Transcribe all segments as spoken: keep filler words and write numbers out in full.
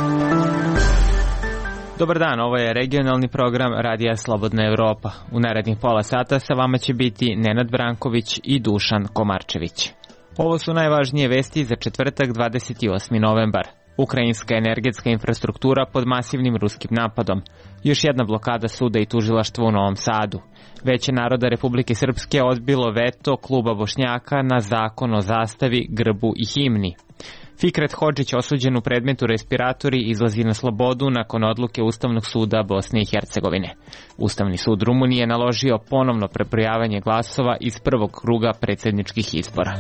Dobar dan, ovo je regionalni program Radija Slobodna Evropa. U narednih pola sata sa vama će biti Nenad Branković i Dušan Komarčević. Ovo su najvažnije vesti za četvrtak dvadeset osmi novembar. Ukrajinska energetska infrastruktura pod masivnim ruskim napadom. Još jedna blokada suda i tužilaštva u Novom Sadu. Veće naroda Republike Srpske odbilo veto kluba Bošnjaka na zakon o zastavi, grbu i himni. Fikret Hodžić, osuđen u predmetu respiratori, izlazi na slobodu nakon odluke Ustavnog suda Bosne i Hercegovine. Ustavni sud Rumunije naložio ponovno prebrojavanje glasova iz prvog kruga predsjedničkih izbora.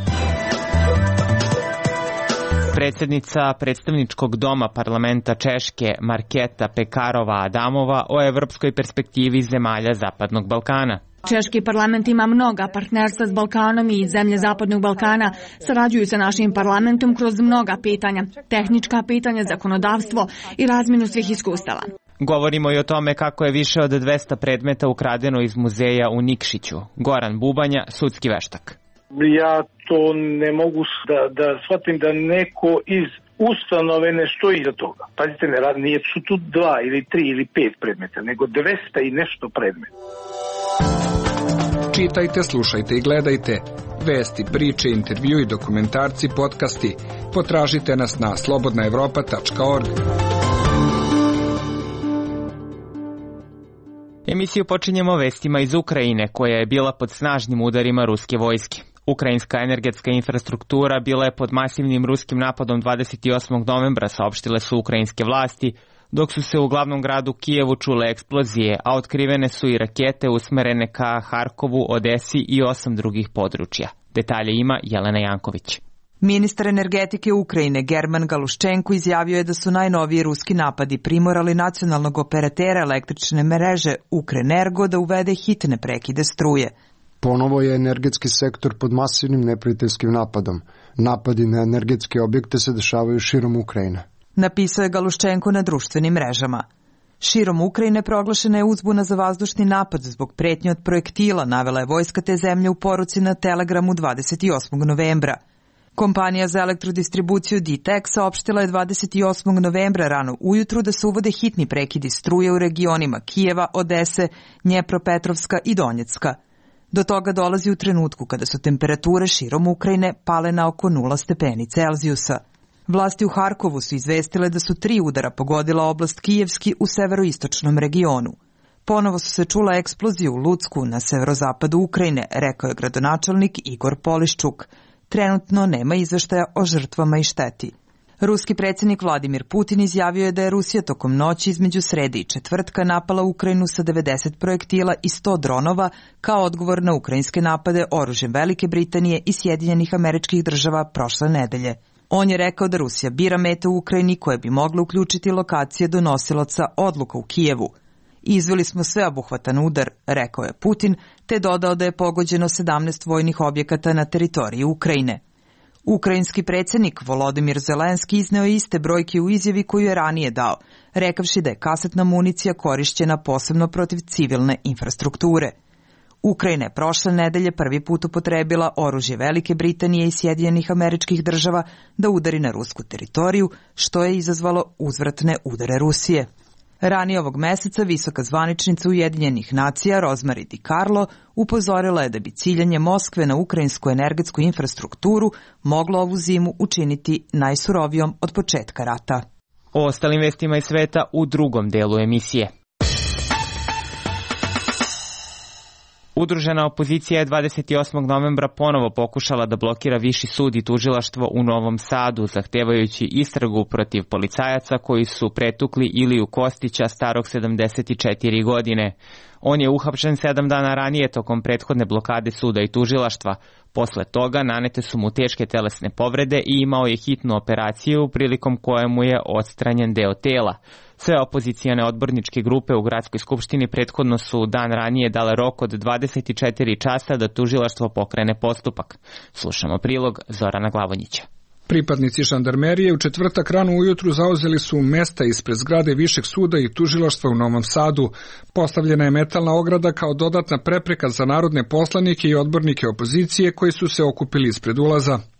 Predsjednica predstavničkog doma parlamenta Češke Marketa Pekarova-Adamova o evropskoj perspektivi zemalja Zapadnog Balkana. Češki parlament ima mnoga partnerstva s Balkanom i zemlje Zapadnog Balkana sarađuju sa našim parlamentom kroz mnoga pitanja, tehnička pitanja, zakonodavstvo i razmjenu svih iskustava. Govorimo i o tome kako je više od dvesta predmeta ukradeno iz muzeja u Nikšiću. Goran Bubanja, sudski veštak. Ja to ne mogu da, da shvatim da neko iz ustanove ne stoji iza toga. Pazite, ne radi, nije su tu dva ili tri ili pet predmeta, nego dvesta i nešto predmeta. Čitajte, slušajte i gledajte. Vesti, priče, intervju i dokumentarci, podcasti. Potražite nas na slobodna evropa tačka org. Emisiju počinjemo vestima iz Ukrajine, koja je bila pod snažnim udarima ruske vojske. Ukrajinska energetska infrastruktura bila je pod masivnim ruskim napadom dvadeset osmog novembra, saopštile su ukrajinske vlasti, dok su se u glavnom gradu Kijevu čule eksplozije, a otkrivene su i rakete usmerene ka Harkovu, Odesi i osam drugih područja. Detalje ima Jelena Janković. Ministar energetike Ukrajine German Galuščenko izjavio je da su najnoviji ruski napadi primorali nacionalnog operatera električne mreže Ukrenergo da uvede hitne prekide struje. Ponovo je energetski sektor pod masivnim neprijateljskim napadom. Napadi na energetske objekte se dešavaju širom Ukrajine. Napisao je Galuščenko na društvenim mrežama. Širom Ukrajine proglašena je uzbuna za vazdušni napad zbog pretnje od projektila, navela je vojska te zemlje u poruci na Telegramu dvadeset osmog novembra. Kompanija za elektrodistribuciju D T E C saopštila je dvadeset osmog novembra rano ujutru da se uvode hitni prekidi struje u regionima Kijeva, Odese, Dnjepropetrovska i Donjecka. Do toga dolazi u trenutku kada su temperature širom Ukrajine pale na oko nula stepeni Celzijusa. Vlasti u Harkovu su izvestile da su tri udara pogodila oblast Kijevski u severoistočnom regionu. Ponovo su se čula eksplozije u Lucku na severozapadu Ukrajine, rekao je gradonačelnik Igor Poliščuk. Trenutno nema izveštaja o žrtvama i šteti. Ruski predsjednik Vladimir Putin izjavio je da je Rusija tokom noći između srede i četvrtka napala Ukrajinu sa devedeset projektila i sto dronova kao odgovor na ukrajinske napade oružjem Velike Britanije i Sjedinjenih Američkih Država prošle nedelje. On je rekao da Rusija bira mete u Ukrajini koje bi mogle uključiti lokacije donosilaca odluka u Kijevu. Izveli smo sveobuhvatan udar, rekao je Putin, te dodao da je pogođeno sedamnaest vojnih objekata na teritoriji Ukrajine. Ukrajinski predsjednik Volodimir Zelenski izneo iste brojke u izjavi koju je ranije dao, rekavši da je kasetna municija korišćena posebno protiv civilne infrastrukture. Ukrajina je prošle nedelje prvi put upotrebila oružje Velike Britanije i Sjedinjenih Američkih Država da udari na rusku teritoriju, što je izazvalo uzvratne udare Rusije. Ranije ovog meseca visoka zvaničnica Ujedinjenih nacija Rosemary DiCarlo upozorila je da bi ciljanje Moskve na ukrajinsku energetsku infrastrukturu moglo ovu zimu učiniti najsurovijom od početka rata. O ostalim vestima iz sveta u drugom delu emisije. Udružena opozicija je dvadeset osmog novembra ponovo pokušala da blokira Viši sud i tužilaštvo u Novom Sadu, zahtevajući istragu protiv policajaca koji su pretukli Iliju Kostića starog sedamdeset četiri godine. On je uhapšen sedam dana ranije tokom prethodne blokade suda i tužilaštva. Posle toga nanete su mu teške telesne povrede i imao je hitnu operaciju prilikom kojemu je odstranjen deo tela. Sve opozicijane odborničke grupe u gradskoj skupštini prethodno su dan ranije dale rok od dvadeset četiri časa da tužilaštvo pokrene postupak. Slušamo prilog Zorana Glavonjića. Pripadnici žandarmerije u četvrtak rano ujutru zauzeli su mesta ispred zgrade Višeg suda i tužilaštva u Novom Sadu. Postavljena je metalna ograda kao dodatna prepreka za narodne poslanike i odbornike opozicije koji su se okupili ispred ulaza.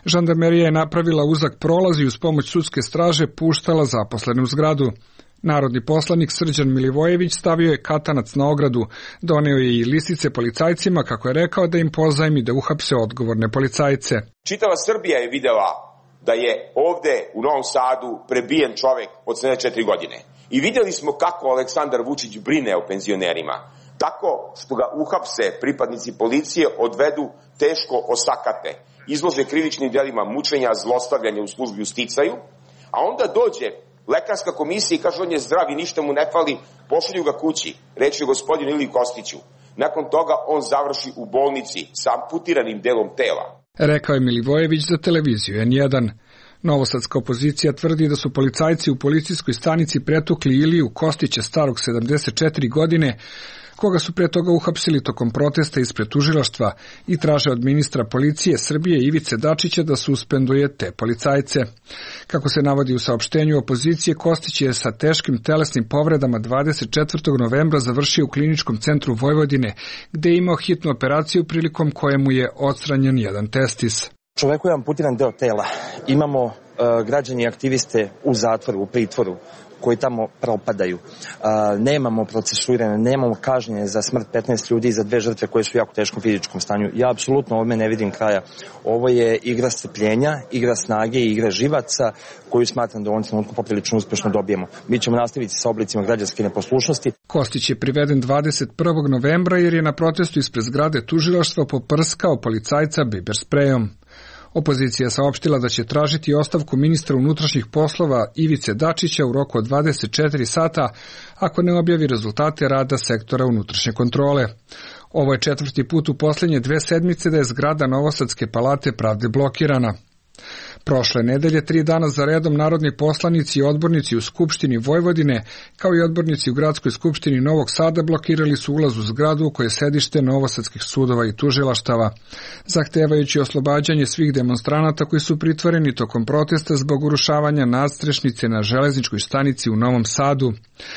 Žandarmerija je napravila uzak prolaz i uz pomoć sudske straže puštala zaposlene u zgradu. Narodni poslanik Srđan Milivojević stavio je katanac na ogradu, doneo je i listice policajcima kako je rekao da im pozajmi da uhapse odgovorne policajce. Čitava Srbija je videla da je ovde u Novom Sadu prebijen čovek od sedamdeset četiri godine. I videli smo kako Aleksandar Vučić brine o penzionerima. Tako što ga uhapse pripadnici policije, odvedu, teško osakate, izlože krivičnim delima mučenja, zlostavljanja u službi u sticaju, a onda dođe lekarska komisija i kaže on je zdrav i ništa mu ne fali, pošalju ga kući, reći je gospodinu Ili Kostiću. Nakon toga on završi u bolnici sa amputiranim delom tela. Rekao je Milivojević za televiziju en jedan. Novosadska opozicija tvrdi da su policajci u policijskoj stanici pretukli Iliju Kostića starog sedamdeset četiri godine, koga su pre toga uhapsili tokom protesta ispred tužilaštva i traže od ministra policije Srbije Ivice Dačića da suspenduje te policajce. Kako se navodi u saopštenju opozicije, Kostić je sa teškim telesnim povredama dvadeset četvrtog novembra završio u kliničkom centru Vojvodine, gde je imao hitnu operaciju prilikom koje mu je odstranjen jedan testis. Čoveku je amputiran deo tela. Imamo uh, građani i aktiviste u zatvoru, u pritvoru, koji tamo propadaju. Uh, nemamo procesuirane, nemamo kažnjenje za smrt petnaest ljudi i za dve žrtve koje su u jako teškom fizičkom stanju. Ja apsolutno ovome ne vidim kraja. Ovo je igra strpljenja, igra snage i igra živaca koju smatram da u ovom trenutku poprilično uspešno dobijemo. Mi ćemo nastaviti sa oblicima građanske neposlušnosti. Kostić je priveden dvadeset prvog novembra jer je na protestu ispred zgrade tužilaštva poprskao policajca biber sprejom. Opozicija saopštila da će tražiti ostavku ministra unutrašnjih poslova Ivice Dačića u roku od dvadeset četiri sata ako ne objavi rezultate rada sektora unutrašnje kontrole. Ovo je četvrti put u posljednje dve sedmice da je zgrada Novosadske palate pravde blokirana. Prošle nedelje, tri dana za redom, narodni poslanici i odbornici u Skupštini Vojvodine, kao i odbornici u Gradskoj skupštini Novog Sada, blokirali su ulaz u zgradu u kojoj je sedište novosadskih sudova i tužilaštava, zahtevajući oslobađanje svih demonstranata koji su pritvoreni tokom protesta zbog urušavanja nadstrešnice na železničkoj stanici u Novom Sadu.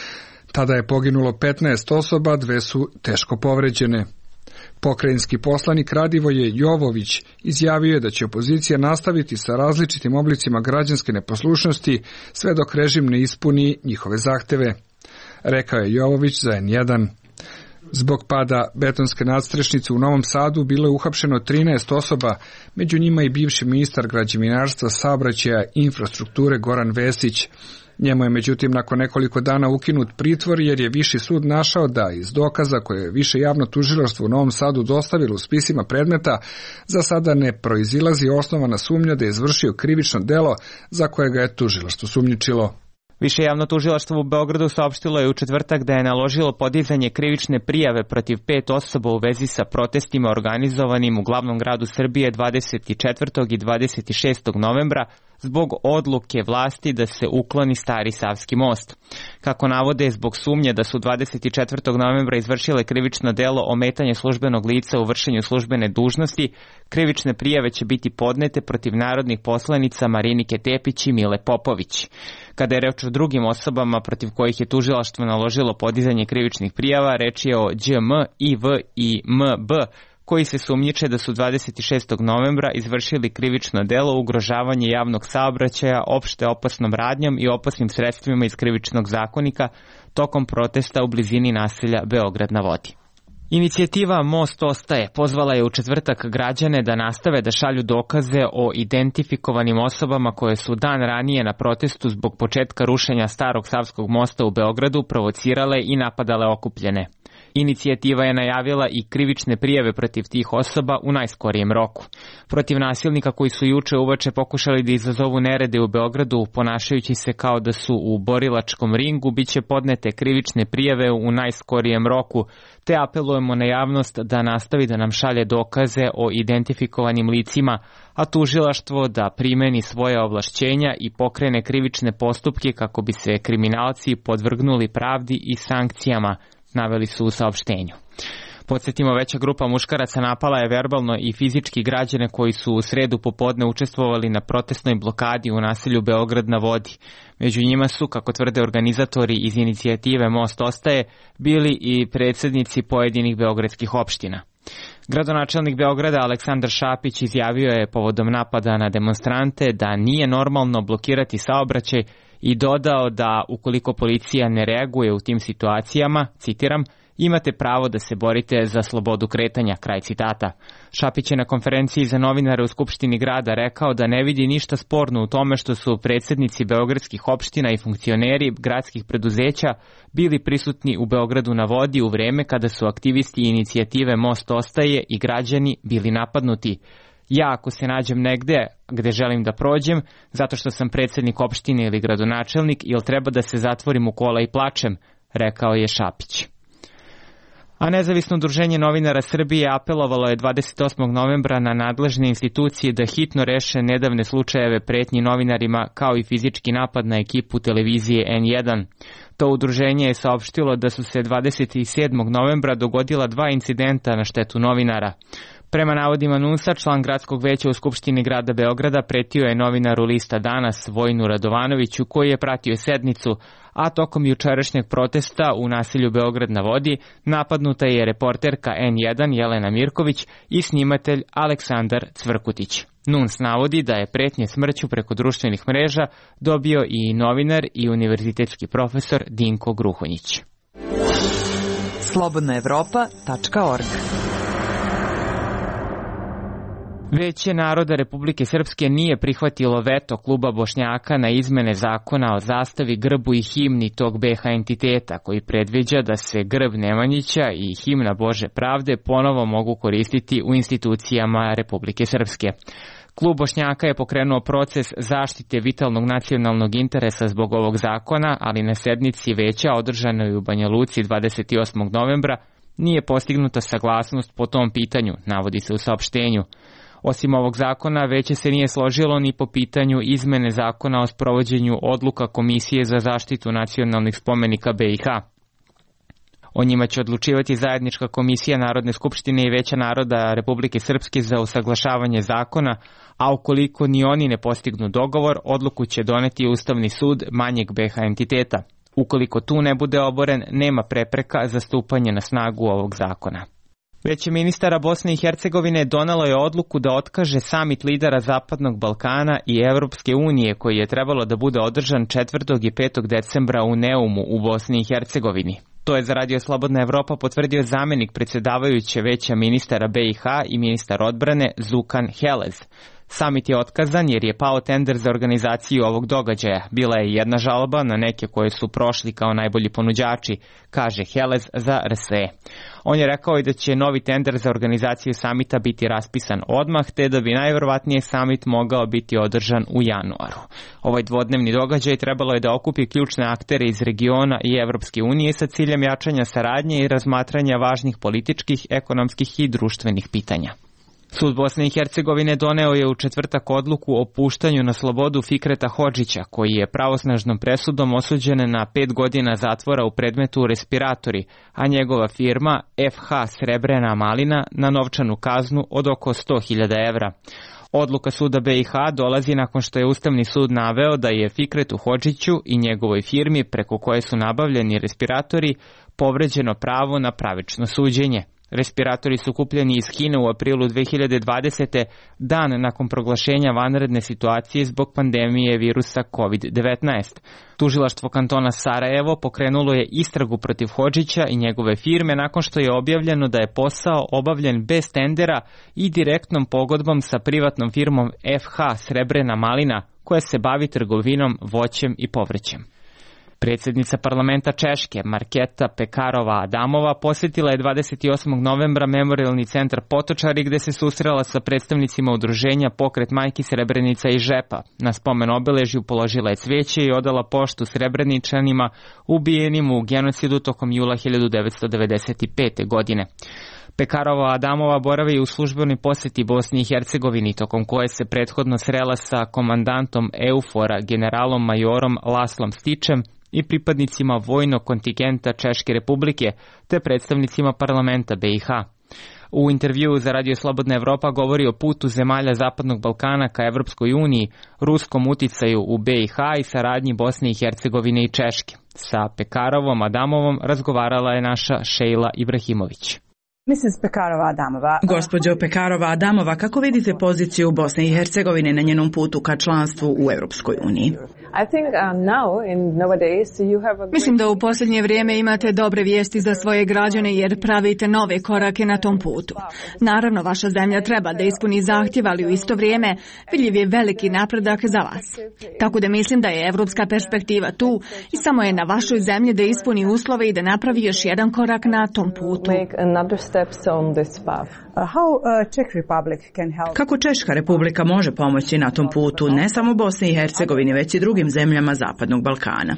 Tada je poginulo petnaest osoba, dve su teško povređene. Pokrajinski poslanik Radivoje Jovović izjavio je da će opozicija nastaviti sa različitim oblicima građanske neposlušnosti sve dok režim ne ispuni njihove zahteve. Rekao je Jovović za en jedan. Zbog pada betonske nadstrešnice u Novom Sadu bilo je uhapšeno trinaest osoba, među njima i bivši ministar građevinarstva, saobraćaja i infrastrukture Goran Vesić. Njemu je međutim nakon nekoliko dana ukinut pritvor jer je Viši sud našao da iz dokaza koje je Više javno tužilaštvo u Novom Sadu dostavilo u spisima predmeta za sada ne proizilazi osnovana sumnja da je izvršio krivično delo za koje ga je tužilaštvo sumnjičilo. Više javno tužilaštvo u Beogradu saopštilo je u četvrtak da je naložilo podizanje krivične prijave protiv pet osoba u vezi sa protestima organizovanim u glavnom gradu Srbije dvadeset četvrtog i dvadeset šestog novembra zbog odluke vlasti da se ukloni Stari Savski most. Kako navode, zbog sumnje da su dvadeset četvrtog novembra izvršile krivično delo ometanje službenog lica u vršenju službene dužnosti, krivične prijave će biti podnete protiv narodnih poslanica Marinike Tepić i Mile Popović. Kada je reč o drugim osobama protiv kojih je tužilaštvo naložilo podizanje krivičnih prijava, reč je o Đ M, I V i M B, koji se sumnjiče da su dvadeset šestog novembra izvršili krivično delo ugrožavanje javnog saobraćaja opšte opasnom radnjom i opasnim sredstvima iz krivičnog zakonika tokom protesta u blizini naselja Beograd na vodi. Inicijativa Most ostaje pozvala je u četvrtak građane da nastave da šalju dokaze o identifikovanim osobama koje su dan ranije na protestu zbog početka rušenja Starog Savskog mosta u Beogradu provocirale i napadale okupljene. Inicijativa je najavila i krivične prijave protiv tih osoba u najskorijem roku. Protiv nasilnika koji su juče uveče pokušali da izazovu nerede u Beogradu, ponašajući se kao da su u borilačkom ringu, biće podnete krivične prijave u najskorijem roku, te apelujemo na javnost da nastavi da nam šalje dokaze o identifikovanim licima, a tužilaštvo da primeni svoje ovlašćenja i pokrene krivične postupke kako bi se kriminalci podvrgnuli pravdi i sankcijama, naveli su u saopštenju. Podsjetimo, veća grupa muškaraca napala je verbalno i fizički građane koji su u sredu popodne učestvovali na protestnoj blokadi u naselju Beograd na vodi. Među njima su, kako tvrde organizatori iz inicijative Most ostaje, bili i predsjednici pojedinih beogradskih opština. Gradonačelnik Beograda Aleksandar Šapić izjavio je povodom napada na demonstrante da nije normalno blokirati saobraćaj i dodao da ukoliko policija ne reaguje u tim situacijama, citiram, imate pravo da se borite za slobodu kretanja, kraj citata. Šapić je na konferenciji za novinare u Skupštini grada rekao da ne vidi ništa sporno u tome što su predsjednici beogradskih opština i funkcioneri gradskih preduzeća bili prisutni u Beogradu na vodi u vreme kada su aktivisti inicijative Most ostaje i građani bili napadnuti. Ja ako se nađem negde gde želim da prođem, zato što sam predsjednik opštine ili gradonačelnik, ili treba da se zatvorim u kola i plačem, rekao je Šapić. A Nezavisno udruženje novinara Srbije apelovalo je dvadeset osmog novembra na nadležne institucije da hitno reše nedavne slučajeve pretnji novinarima kao i fizički napad na ekipu televizije en jedan. To udruženje je saopštilo da su se dvadeset sedmog novembra dogodila dva incidenta na štetu novinara. Prema navodima NUNS-a, član gradskog veća u Skupštini grada Beograda pretio je novinaru Lista Danas Vojinu Radovanoviću koji je pratio sednicu, a tokom jučerašnjeg protesta u naselju Beograd na vodi napadnuta je reporterka en jedan Jelena Mirković i snimatelj Aleksandar Cvrkutić. NUNS navodi da je pretnje smrću preko društvenih mreža dobio i novinar i univerzitetski profesor Dinko Gruhonjić. slobodna evropa tačka org Veće naroda Republike Srpske nije prihvatilo veto kluba Bošnjaka na izmene zakona o zastavi, grbu i himni tog be ha entiteta, koji predviđa da se grb Nemanjića i himna Bože pravde ponovo mogu koristiti u institucijama Republike Srpske. Klub Bošnjaka je pokrenuo proces zaštite vitalnog nacionalnog interesa zbog ovog zakona, ali na sednici veća održanoj u Banja Luci dvadeset osmog novembra nije postignuta saglasnost po tom pitanju, navodi se u saopštenju. Osim ovog zakona, veće se nije složilo ni po pitanju izmene zakona o sprovođenju odluka Komisije za zaštitu nacionalnih spomenika be i ha. O njima će odlučivati zajednička komisija Narodne skupštine i Veća naroda Republike Srpske za usaglašavanje zakona, a ukoliko ni oni ne postignu dogovor, odluku će doneti Ustavni sud manjeg be ha entiteta. Ukoliko tu ne bude oboren, nema prepreka za stupanje na snagu ovog zakona. Veće ministara Bosne i Hercegovine donelo je odluku da otkaže samit lidera Zapadnog Balkana i Evropske unije koji je trebalo da bude održan četvrtog i petog decembra u Neumu u Bosni i Hercegovini. To je za Radio Slobodna Evropa potvrdio zamenik predsjedavajuće Veća ministara be i ha i ministar odbrane Zukan Helez. Samit je otkazan jer je pao tender za organizaciju ovog događaja. Bila je jedna žalba na neke koje su prošli kao najbolji ponuđači, kaže Helez za er es e. On je rekao i da će novi tender za organizaciju samita biti raspisan odmah, te da bi najverovatnije samit mogao biti održan u januaru. Ovaj dvodnevni događaj trebalo je da okupi ključne aktere iz regiona i Evropske unije sa ciljem jačanja saradnje i razmatranja važnih političkih, ekonomskih i društvenih pitanja. Sud Bosne i Hercegovine doneo je u četvrtak odluku o puštanju na slobodu Fikreta Hodžića, koji je pravosnažnom presudom osuđen na pet godina zatvora u predmetu respiratori, a njegova firma ef ha Srebrena Malina na novčanu kaznu od oko sto hiljada evra. Odluka suda be i ha dolazi nakon što je Ustavni sud naveo da je Fikretu Hodžiću i njegovoj firmi preko koje su nabavljeni respiratori povređeno pravo na pravično suđenje. Respiratori su kupljeni iz Kine u aprilu dve hiljade dvadesete. dan nakon proglašenja vanredne situacije zbog pandemije virusa kovid devetnaest. Tužilaštvo kantona Sarajevo pokrenulo je istragu protiv Hodžića i njegove firme nakon što je objavljeno da je posao obavljen bez tendera i direktnom pogodbom sa privatnom firmom ef ha Srebrena Malina, koja se bavi trgovinom voćem i povrćem. Predsjednica parlamenta Češke, Marketa Pekarova-Adamova, posjetila je dvadeset osmog novembra memorialni centar Potočari gde se susrela sa predstavnicima udruženja Pokret majki Srebrenica i Žepa. Na spomen obeležju položila je cvijeće i odala poštu Srebreničanima ubijenim u genocidu tokom jula hiljadu devetsto devedeset pete. godine. Pekarova-Adamova boravi u službenoj posjeti Bosni i Hercegovini, tokom koje se prethodno srela sa komandantom EUFOR-a, generalom majorom Laslom Stičem i pripadnicima vojnog kontingenta Češke republike, te predstavnicima parlamenta be i ha. U intervjuu za Radio Slobodna Evropa govori o putu zemalja Zapadnog Balkana ka Evropskoj uniji, ruskom uticaju u be i ha i saradnji Bosne i Hercegovine i Češke. Sa Pekarovom Adamovom razgovarala je naša Šejla Ibrahimović. Gospođo Pekarova-Adamova, kako vidite poziciju Bosne i Hercegovine na njenom putu ka članstvu u Europskoj uniji? Mislim da u posljednje vrijeme imate dobre vijesti za svoje građane jer pravite nove korake na tom putu. Naravno, vaša zemlja treba da ispuni zahtjev, ali u isto vrijeme vidljiv je veliki napredak za vas. Tako da mislim da je evropska perspektiva tu i samo je na vašoj zemlji da ispuni uslove i da napravi još jedan korak na tom putu. Kako Češka republika može pomoći na tom putu, ne samo Bosni i Hercegovini, već i drugim zemljama Zapadnog Balkana?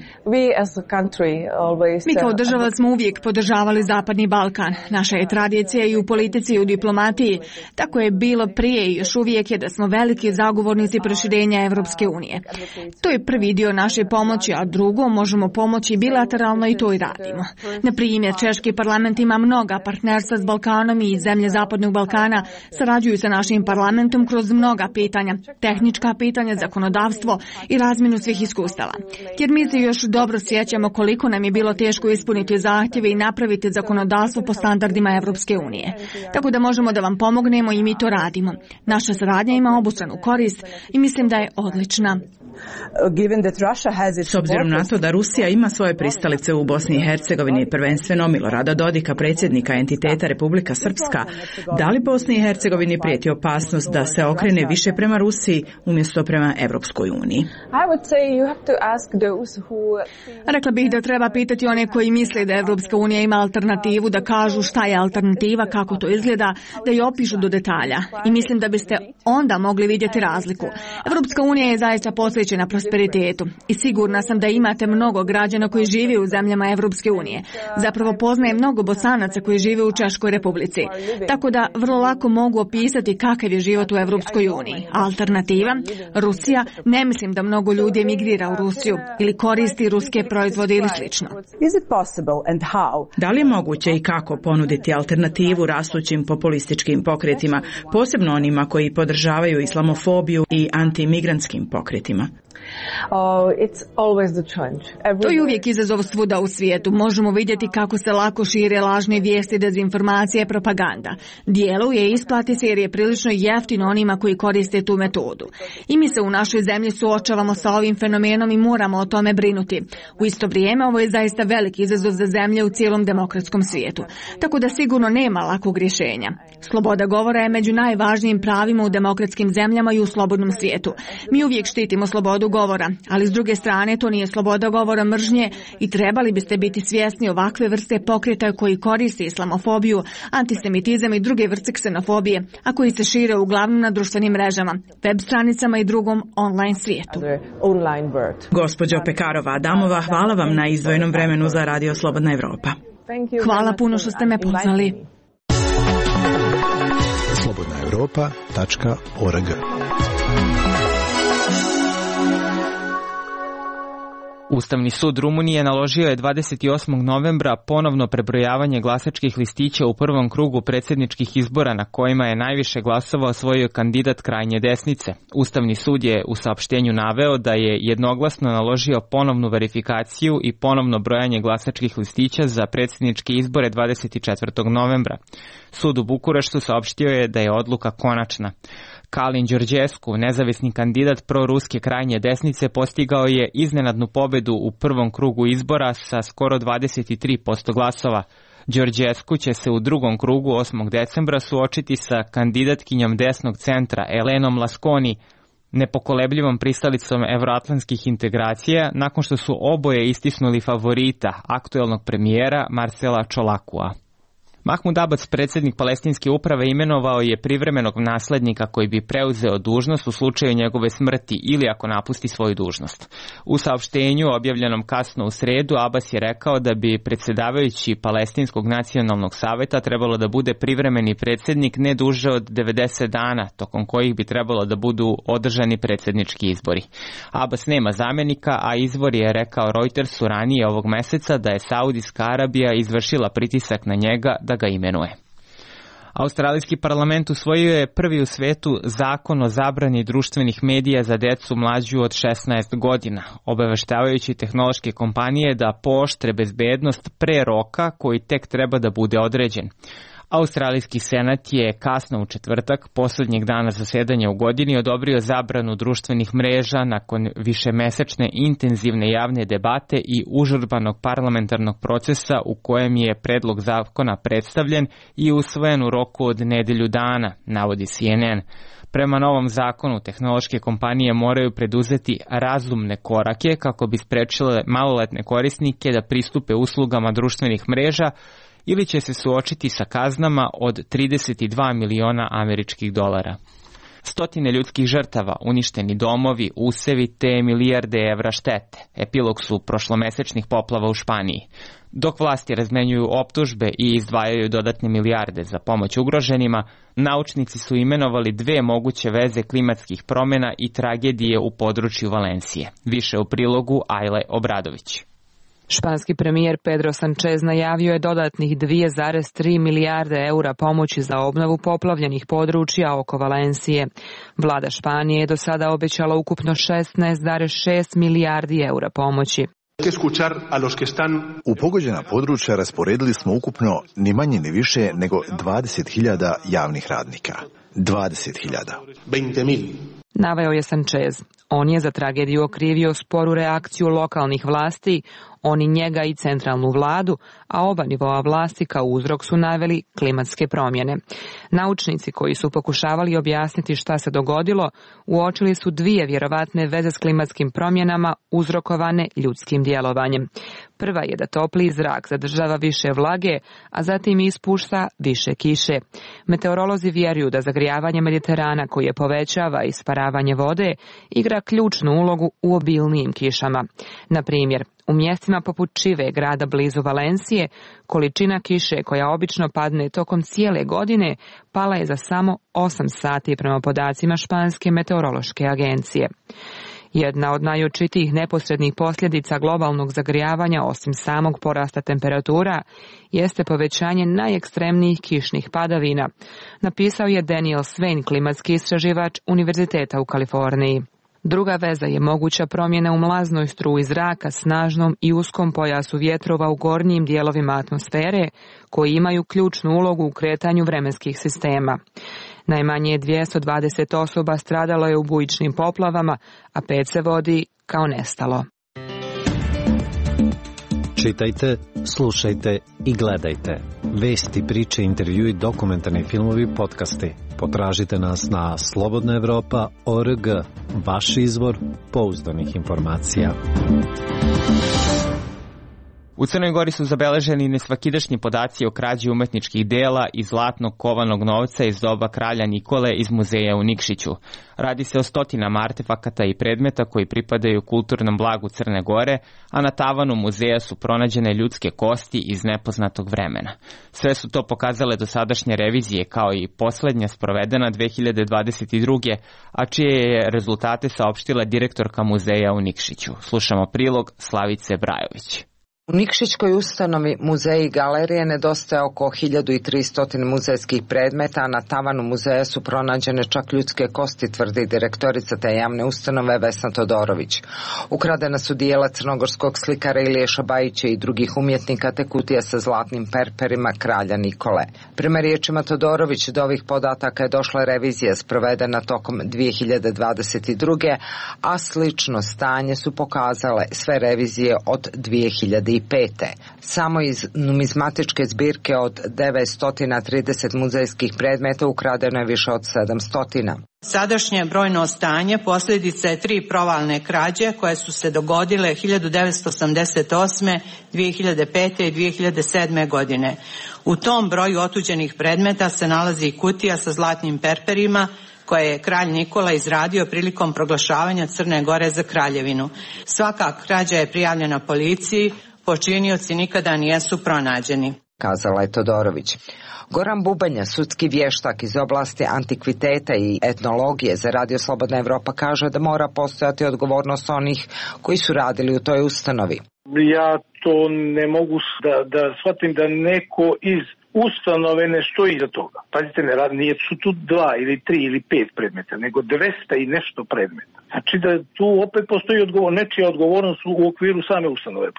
Mi kao država smo uvijek podržavali Zapadni Balkan. Naša je tradicija i u politici i u diplomatiji. Tako je bilo prije i još uvijek je da smo veliki zagovornici proširenja Evropske unije. To je prvi dio naše pomoći, a drugo možemo pomoći bilateralno i to i radimo. Na primjer, Češki parlament ima mnoga partnerstva s Balkanom i zemlje Zapadnog Balkana sarađuju sa našim parlamentom kroz mnoga pitanja, tehnička pitanja, zakonodavstvo i razmjenu svih iskustava. Jer mi se još dobro sjećamo koliko nam je bilo teško ispuniti zahtjeve i napraviti zakonodavstvo po standardima Evropske unije. Tako da možemo da vam pomognemo i mi to radimo. Naša saradnja ima obostranu korist i mislim da je odlična. S obzirom na to da Rusija ima svoje pristalice u Bosni i Hercegovini, prvenstveno Milorada Dodika, predsjednika entiteta Republika Srpska, da li Bosni i Hercegovini prijeti opasnost da se okrene više prema Rusiji umjesto prema Evropskoj uniji? Rekla bih da treba pitati one koji misle da Evropska unija ima alternativu, da kažu šta je alternativa, kako to izgleda, da je opišu do detalja. I mislim da biste onda mogli vidjeti razliku. Evropska unija je zaista posvećena prosperitetu i sigurna sam da imate mnogo građana koji žive u zemljama Evropske unije. Zapravo poznajem mnogo Bosanaca koji žive u Češkoj republici. Tako da vrlo lako mogu opisati kakav je život u Evropskoj uniji. Alternativa, Rusija, ne mislim da mnogo ljudi emigrira u Rusiju ili koristi ruske proizvode ili slično. Da li je moguće i kako ponuditi alternativu rastućim populističkim pokretima, posebno onima koji podržavaju islamofobiju i antimigrantskim pokretima? To je uvijek izazov svuda u svijetu. Možemo vidjeti kako se lako šire lažne vijesti, dezinformacije, propaganda. Djeluje i isplati se jer je prilično jeftino onima koji koriste tu metodu. I mi se u našoj zemlji suočavamo sa ovim fenomenom i moramo o tome brinuti. U isto vrijeme ovo je zaista veliki izazov za zemlje u cijelom demokratskom svijetu. Tako da sigurno nema lakog rješenja. Sloboda govora je među najvažnijim pravima u demokratskim zemljama i u slobodnom svijetu. Mi uvijek štitimo slobodu govora, ali s druge strane to nije sloboda govora mržnje i trebali biste biti svjesni ovakve vrste pokreta koji koriste islamofobiju, antisemitizam i druge vrste ksenofobije, a koji se šire uglavnom na društvenim mrežama, web stranicama i drugom online svijetu. Gospođo Pekarova-Adamova, hvala vam na izdvojenom vremenu za Radio Slobodna Evropa. Hvala puno što ste me pozvali. slobodna europa tačka org Ustavni sud Rumunije naložio je dvadeset osmog novembra ponovno prebrojavanje glasačkih listića u prvom krugu predsjedničkih izbora na kojima je najviše glasova osvojio kandidat krajnje desnice. Ustavni sud je u saopštenju naveo da je jednoglasno naložio ponovnu verifikaciju i ponovno brojanje glasačkih listića za predsjedničke izbore dvadeset četvrtog novembra. Sud u Bukureštu saopštio je da je odluka konačna. Kalin Đorđesku, nezavisni kandidat proruske krajnje desnice, postigao je iznenadnu pobedu u prvom krugu izbora sa skoro dvadeset tri posto glasova. Đorđesku će se u drugom krugu osmog decembra suočiti sa kandidatkinjom desnog centra Elenom Laskoni, nepokolebljivom pristalicom evroatlantskih integracija, nakon što su oboje istisnuli favorita, aktuelnog premijera Marcela Čolakua. Mahmud Abbas, predsjednik palestinske uprave, imenovao je privremenog naslednika koji bi preuzeo dužnost u slučaju njegove smrti ili ako napusti svoju dužnost. U saopštenju objavljenom kasno u sredu, Abbas je rekao da bi predsjedavajući Palestinskog nacionalnog saveta trebalo da bude privremeni predsjednik ne duže od devedeset dana, tokom kojih bi trebalo da budu održani predsjednički izbori. Abbas nema zamjenika, a izvor je rekao Reutersu ranije ovog meseca da je Saudijska Arabija izvršila pritisak na njega da ga imenuje. Australijski parlament usvojio je prvi u svetu zakon o zabrani društvenih medija za decu mlađu od šesnaest godina, obaveštavajući tehnološke kompanije da pooštre bezbednost pre roka koji tek treba da bude određen. Australijski senat je kasno u četvrtak, poslednjeg dana zasedanja u godini, odobrio zabranu društvenih mreža nakon višemesečne intenzivne javne debate i užurbanog parlamentarnog procesa u kojem je predlog zakona predstavljen i usvojen u roku od nedelju dana, navodi C N N. Prema novom zakonu, tehnološke kompanije moraju preduzeti razumne korake kako bi sprečile maloletne korisnike da pristupe uslugama društvenih mreža ili će se suočiti sa kaznama od trideset dva miliona američkih dolara. Stotine ljudskih žrtava, uništeni domovi, usevi te milijarde evra štete. Epilog su prošlomesečnih poplava u Španiji. Dok vlasti razmenjuju optužbe i izdvajaju dodatne milijarde za pomoć ugroženima, naučnici su imenovali dve moguće veze klimatskih promjena i tragedije u području Valencije. Više u prilogu Ajle Obradović. Španski premijer Pedro Sanchez najavio je dodatnih dvije zarez tri milijarde eura pomoći za obnovu poplavljenih područja oko Valencije. Vlada Španije je do sada obećala ukupno šesnaest zarez šest milijardi eura pomoći. U pogođena područja rasporedili smo ukupno ni manje ni više nego dvadeset hiljada javnih radnika. dvadeset hiljada. Naveo je Sanchez. On je za tragediju okrivio sporu reakciju lokalnih vlasti, oni njega i centralnu vladu, a oba nivoa vlasti kao uzrok su naveli klimatske promjene. Naučnici koji su pokušavali objasniti šta se dogodilo, uočili su dvije vjerovatne veze s klimatskim promjenama uzrokovane ljudskim djelovanjem. Prva je da topli zrak zadržava više vlage, a zatim ispušta više kiše. Meteorolozi vjeruju da zagrijavanje Mediterana koje povećava isparavanje vode igra ključnu ulogu u obilnijim kišama. Na primjer, u mjestima poput Čive, grada blizu Valencije, količina kiše koja obično padne tokom cijele godine pala je za samo osam sati prema podacima Španske meteorološke agencije. Jedna od najočitijih neposrednih posljedica globalnog zagrijavanja, osim samog porasta temperatura, jeste povećanje najekstremnijih kišnih padavina, napisao je Daniel Swain, klimatski istraživač Univerziteta u Kaliforniji. Druga veza je moguća promjena u mlaznoj struji zraka, snažnom i uskom pojasu vjetrova u gornjim dijelovima atmosfere, koji imaju ključnu ulogu u kretanju vremenskih sistema. Najmanje dvjesto dvadeset osoba stradalo je u bujičnim poplavama, a pet se vodi kao nestalo. Čitajte, slušajte i gledajte. Vesti, priče, intervjui, dokumentarni filmovi, podcasti. Potražite nas na slobodna evropa tačka org, vaš izvor pouzdanih informacija. U Crnoj Gori su zabeleženi nesvakidašnji podaci o krađi umetničkih dela i zlatnog kovanog novca iz doba kralja Nikole iz muzeja u Nikšiću. Radi se o stotinama artefakata i predmeta koji pripadaju kulturnom blagu Crne Gore, a na tavanu muzeja su pronađene ljudske kosti iz nepoznatog vremena. Sve su to pokazale dosadašnje revizije, kao i poslednja sprovedena dve hiljade dvadeset druge. a čije je rezultate saopštila direktorka muzeja u Nikšiću. Slušamo prilog Slavice Brajović. U Nikšićkoj ustanovi muzeji i galerije nedostaje oko hiljadu tristo muzejskih predmeta, a na tavanu muzeja su pronađene čak ljudske kosti, tvrdi direktorica te javne ustanove Vesna Todorović. Ukradena su dijela crnogorskog slikara Ilije Šabajića i drugih umjetnika te kutija sa zlatnim perperima kralja Nikole. Prema riječima Todorović, do ovih podataka je došla revizija sprovedena tokom dvije hiljade dvadeset druge. a slično stanje su pokazale sve revizije od dvije hiljade pete. Samo iz numizmatičke zbirke od devetsto trideset muzejskih predmeta ukradeno je više od sedamsto. Sadašnje brojno stanje posljedica je tri provalne krađe koje su se dogodile hiljadu devetsto osamdeset osme, dvije hiljade pete i dvije hiljade sedme. godine. U tom broju otuđenih predmeta se nalazi i kutija sa zlatnim perperima koje je kralj Nikola izradio prilikom proglašavanja Crne Gore za kraljevinu. Svaka krađa je prijavljena policiji, počinioci nikada nisu pronađeni, kazala je Todorović. Goran Bubanja, sudski vještak iz oblasti antikviteta i etnologije za Radio Slobodna Evropa, kaže da mora postojati odgovornost onih koji su radili u toj ustanovi. Ja to ne mogu da, da shvatim da neko iz ustanove ne stoji iza toga. Pazite, ne radi, nije su tu dva ili tri ili pet predmeta, nego dvesta i nešto predmeta. Znači da tu opet postoji odgovor, nečija odgovornost u okviru same ustanove postoji.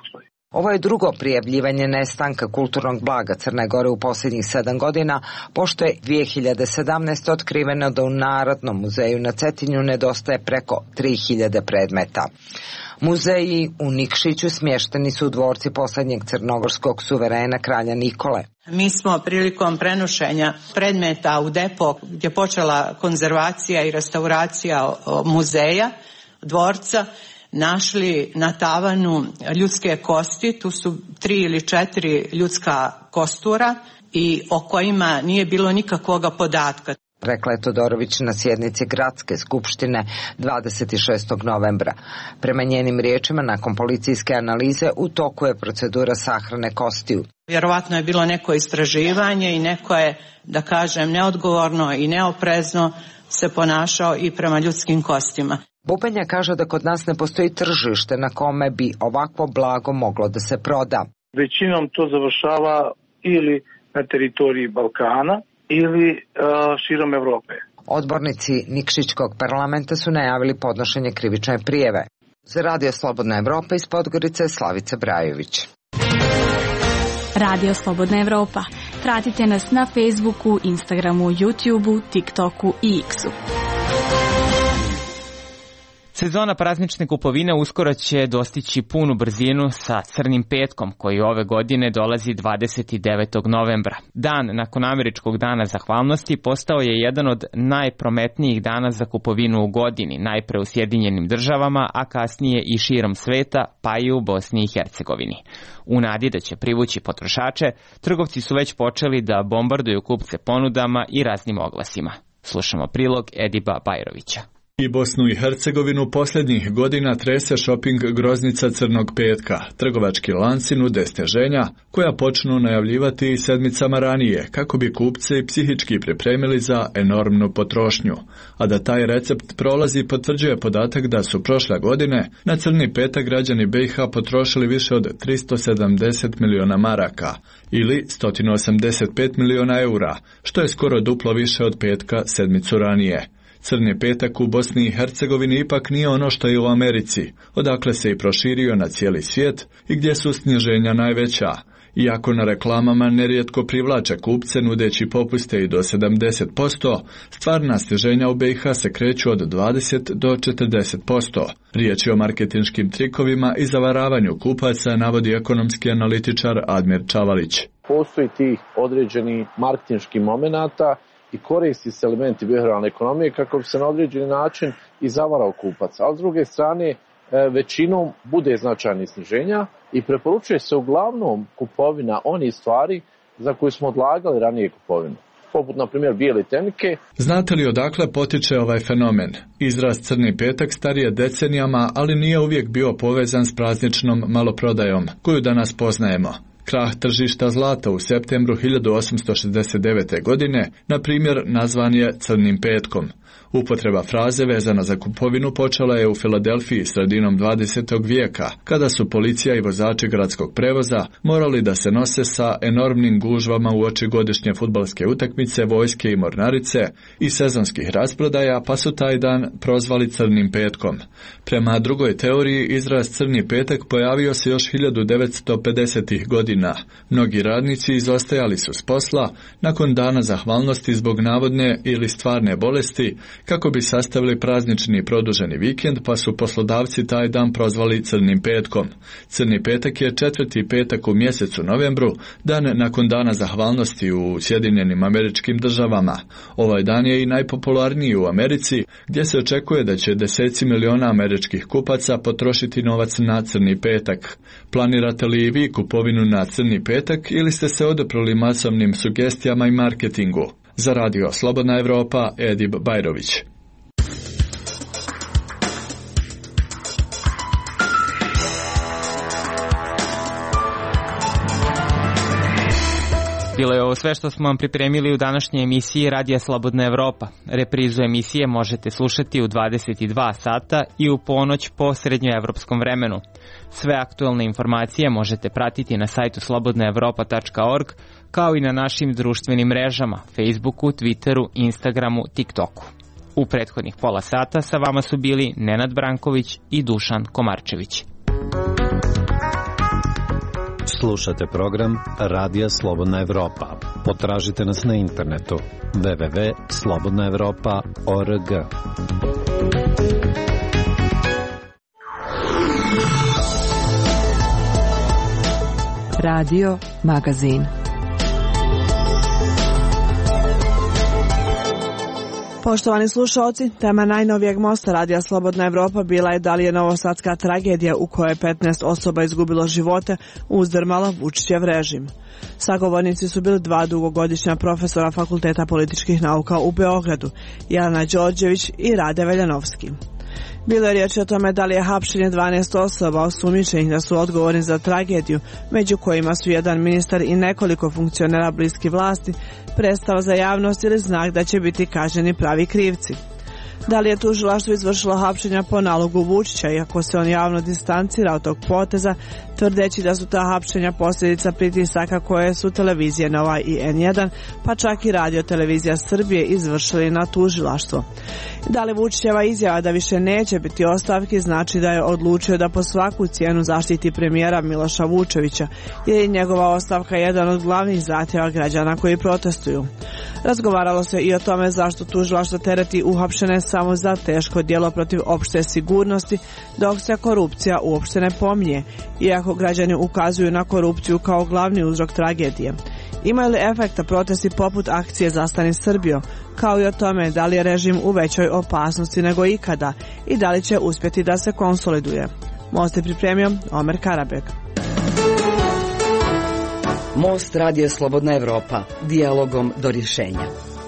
Ovo je drugo prijavljivanje nestanka kulturnog blaga Crne Gore u posljednjih sedam godina, pošto je dvije hiljade sedamnaeste. otkriveno da u Narodnom muzeju na Cetinju nedostaje preko tri hiljade predmeta. Muzeji u Nikšiću smješteni su u dvorci posljednjeg crnogorskog suverena kralja Nikole. Mi smo prilikom prenošenja predmeta u depo gdje je počela konzervacija i restauracija muzeja, dvorca, našli na tavanu ljudske kosti, tu su tri ili četiri ljudska kostura i o kojima nije bilo nikakvoga podatka. Rekla je Todorović na sjednici Gradske skupštine dvadeset šestog novembra. Prema njenim riječima, nakon policijske analize, u toku je procedura sahrane kostiju. Vjerovatno je bilo neko istraživanje i neko je, da kažem, neodgovorno i neoprezno se ponašao i prema ljudskim kostima. Bubenja kaže da kod nas ne postoji tržište na kome bi ovakvo blago moglo da se proda. Većinom to završava ili na teritoriji Balkana ili uh, širom Evrope. Odbornici Nikšićkog parlamenta su najavili podnošenje krivične prijeve. Za Radio Slobodna Evropa iz Podgorice, Slavica Brajović. Radio Slobodna Evropa. Pratite nas na Facebooku, Instagramu, YouTubeu, TikToku i X-u. Sezona praznične kupovine uskoro će dostići punu brzinu sa Crnim petkom, koji ove godine dolazi dvadeset devetog novembra. Dan nakon Američkog dana zahvalnosti postao je jedan od najprometnijih dana za kupovinu u godini, najpre u Sjedinjenim državama, a kasnije i širom sveta, pa i u Bosni i Hercegovini. U nadi da će privući potrošače, trgovci su već počeli da bombarduju kupce ponudama i raznim oglasima. Slušamo prilog Ediba Bajrovića. I Bosnu i Hercegovinu posljednjih godina trese šoping groznica Crnog petka. Trgovački lanci nude steženja koja počnu najavljivati sedmicama ranije kako bi kupci psihički pripremili za enormnu potrošnju. A da taj recept prolazi potvrđuje podatak da su prošle godine na Crni petak građani B i H potrošili više od tristo sedamdeset miliona maraka ili sto osamdeset pet miliona eura, što je skoro duplo više od petka sedmicu ranije. Crni petak u Bosni i Hercegovini ipak nije ono što je u Americi, odakle se i proširio na cijeli svijet i gdje su sniženja najveća. Iako na reklamama nerijetko privlače kupce nudeći popuste i do sedamdeset posto, stvarna sniženja u B i H se kreću od dvadeset do četrdeset posto. Riječ je o marketinškim trikovima i zavaravanju kupaca, navodi ekonomski analitičar Admir Čavalić. Postoji tih određenih marketinških momenata i koristi se elementi behavioralne ekonomije kako bi se na određeni način i zavarao kupac. Ali s druge strane, većinom bude značajnih sniženja i preporučuje se uglavnom kupovina onih stvari za koje smo odlagali ranije kupovinu, poput na primjer bijele tenike. Znate li odakle potiče ovaj fenomen? Izraz Crni petak star je decenijama, ali nije uvijek bio povezan s prazničnom maloprodajom, koju danas poznajemo. Krah tržišta zlata u septembru hiljadu osamsto šezdeset devete. godine, na primjer, nazvan je Crnim petkom. Upotreba fraze vezana za kupovinu počela je u Filadelfiji sredinom dvadesetog vijeka, kada su policija i vozači gradskog prevoza morali da se nose sa enormnim gužvama uoči godišnje fudbalske utakmice, vojske i mornarice i sezonskih rasprodaja, pa su taj dan prozvali Crnim petkom. Prema drugoj teoriji, izraz Crni petak pojavio se još hiljadu devetsto pedesetih. godina. Mnogi radnici izostajali su s posla nakon dana zahvalnosti zbog navodne ili stvarne bolesti, kako bi sastavili praznični produženi vikend, pa su poslodavci taj dan prozvali Crnim petkom. Crni petak je četvrti petak u mjesecu novembru, dan nakon dana zahvalnosti u Sjedinjenim Američkim Državama. Ovaj dan je i najpopularniji u Americi, gdje se očekuje da će deseci miliona američkih kupaca potrošiti novac na Crni petak. Planirate li i vi kupovinu na Crni petak ili ste se odoprali masovnim sugestijama i marketingu? Za Radio Slobodna Evropa, Edib Bajrović. Bilo je ovo sve što smo vam pripremili u današnjoj emisiji Radija Slobodna Evropa. Reprizu emisije možete slušati u dvadeset dva sata i u ponoć po srednjoevropskom vremenu. Sve aktualne informacije možete pratiti na sajtu slobodna evropa tačka org, kao i na našim društvenim mrežama, Facebooku, Twitteru, Instagramu, TikToku. U prethodnih pola sata sa vama su bili Nenad Branković i Dušan Komarčević. Slušate program Radija Slobodna Evropa. Potražite nas na internetu w w w tačka slobodna evropa tačka org. Radio Magazin. Poštovani slušalci, tema najnovijeg mosta Radija Slobodna Evropa bila je da li je novosadska tragedija u kojoj je petnaest osoba izgubilo živote uzdrmala Vučićev režim. Sagovornici su bili dva dugogodišnja profesora Fakulteta političkih nauka u Beogradu, Jelena Đorđević i Rade Veljanovski. Bilo je riječ o tome da li je hapšenje dvanaest osoba osumnjičenih da su odgovorni za tragediju, među kojima su jedan ministar i nekoliko funkcionera bliski vlasti, predstava za javnost ili znak da će biti kažnjeni pravi krivci. Da li je tužilaštvo izvršilo hapšenja po nalogu Vučića, iako se on javno distancira od tog poteza, tvrdeći da su ta hapšenja posljedica pritisaka koje su televizije Nova i en jedan, pa čak i Radio Televizija Srbije izvršili na tužilaštvo. Da li Vučićeva izjava da više neće biti ostavki znači da je odlučio da po svaku cijenu zaštiti premijera Miloša Vučevića, jer je njegova ostavka jedan od glavnih zahtjeva građana koji protestuju. Razgovaralo se i o tome zašto tužilaštvo tereti uhapšene samo za teško djelo protiv opšte sigurnosti, dok se korupcija uopšte ne pominje, iako građani ukazuju na korupciju kao glavni uzrok tragedije. Imaju li efekta protesti poput akcije Zastani Srbijo, kao i o tome da li je režim u većoj opasnosti nego ikada i da li će uspjeti da se konsoliduje. Most je pripremio Omer Karabek. Most Radija Slobodna Evropa, dijalogom do rješenja.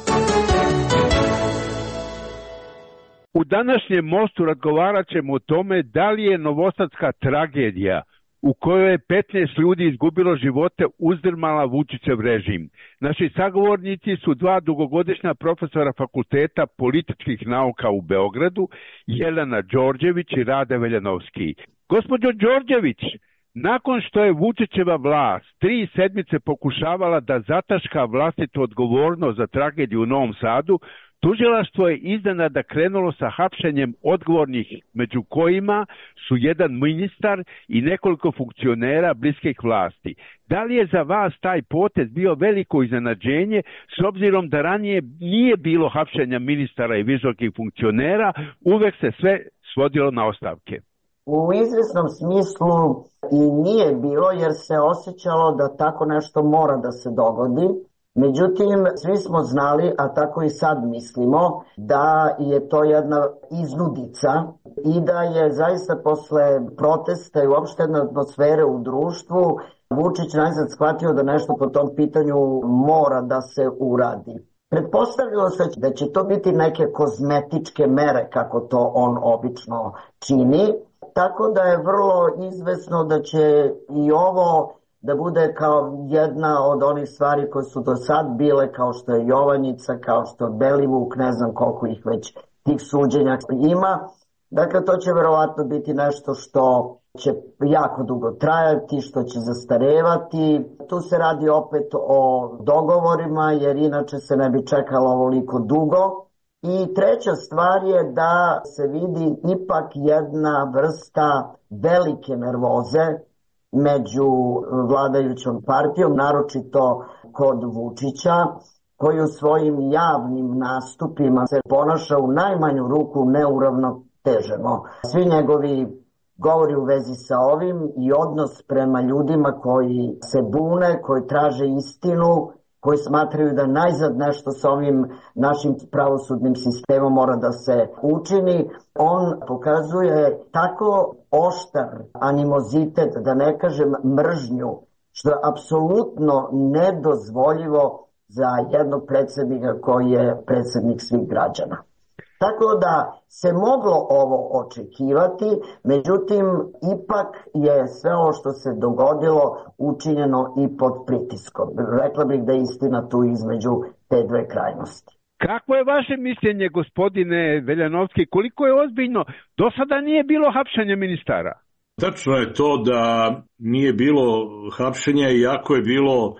U današnjem mostu razgovarat ćemo o tome da li je novosadska tragedija u kojoj je petnaest ljudi izgubilo živote uzdrmala Vučićev režim. Naši sagovornici su dva dugogodišnja profesora Fakulteta političkih nauka u Beogradu, Jelena Đorđević i Rade Veljanovski. Gospođo Đorđević, nakon što je Vučićeva vlast tri sedmice pokušavala da zataška vlastitu odgovornost za tragediju u Novom Sadu, tužilaštvo je iznenada krenulo sa hapšenjem odgovornih, među kojima su jedan ministar i nekoliko funkcionera bliskih vlasti. Da li je za vas taj potez bio veliko iznenađenje, s obzirom da ranije nije bilo hapšenja ministara i visokih funkcionera, uvek se sve svodilo na ostavke? U izvesnom smislu i nije bilo, jer se osjećalo da tako nešto mora da se dogodi. Međutim, svi smo znali, a tako i sad mislimo, da je to jedna iznudica i da je zaista posle protesta i uopšte jedne atmosfere u društvu Vučić najzad shvatio da nešto po tom pitanju mora da se uradi. Pretpostavljalo se da će to biti neke kozmetičke mere, kako to on obično čini, tako da je vrlo izvesno da će i ovo da bude kao jedna od onih stvari koje su do sad bile, kao što je Jovanjica, kao što je Belivuk, ne znam koliko ih već tih suđenja ima. Dakle, to će verovatno biti nešto što će jako dugo trajati, što će zastarevati. Tu se radi opet o dogovorima, jer inače se ne bi čekalo ovoliko dugo. I treća stvar je da se vidi ipak jedna vrsta velike nervoze među vladajućom partijom, naročito kod Vučića, koji u svojim javnim nastupima se ponaša u najmanju ruku neuravnoteženo. Svi njegovi govori u vezi sa ovim i odnos prema ljudima koji se bune, koji traže istinu, koji smatraju da najzad nešto sa ovim našim pravosudnim sistemom mora da se učini. On pokazuje tako oštar animozitet, da ne kažem mržnju, što je apsolutno nedozvoljivo za jednog predsjednika koji je predsjednik svih građana. Tako da se moglo ovo očekivati, međutim ipak je sve ovo što se dogodilo učinjeno i pod pritiskom. Rekla bih da je istina tu između te dve krajnosti. Kako je vaše mišljenje, gospodine Veljanovski, koliko je ozbiljno? Do sada nije bilo hapšenja ministara. Tačno je to da nije bilo hapšenja, iako je bilo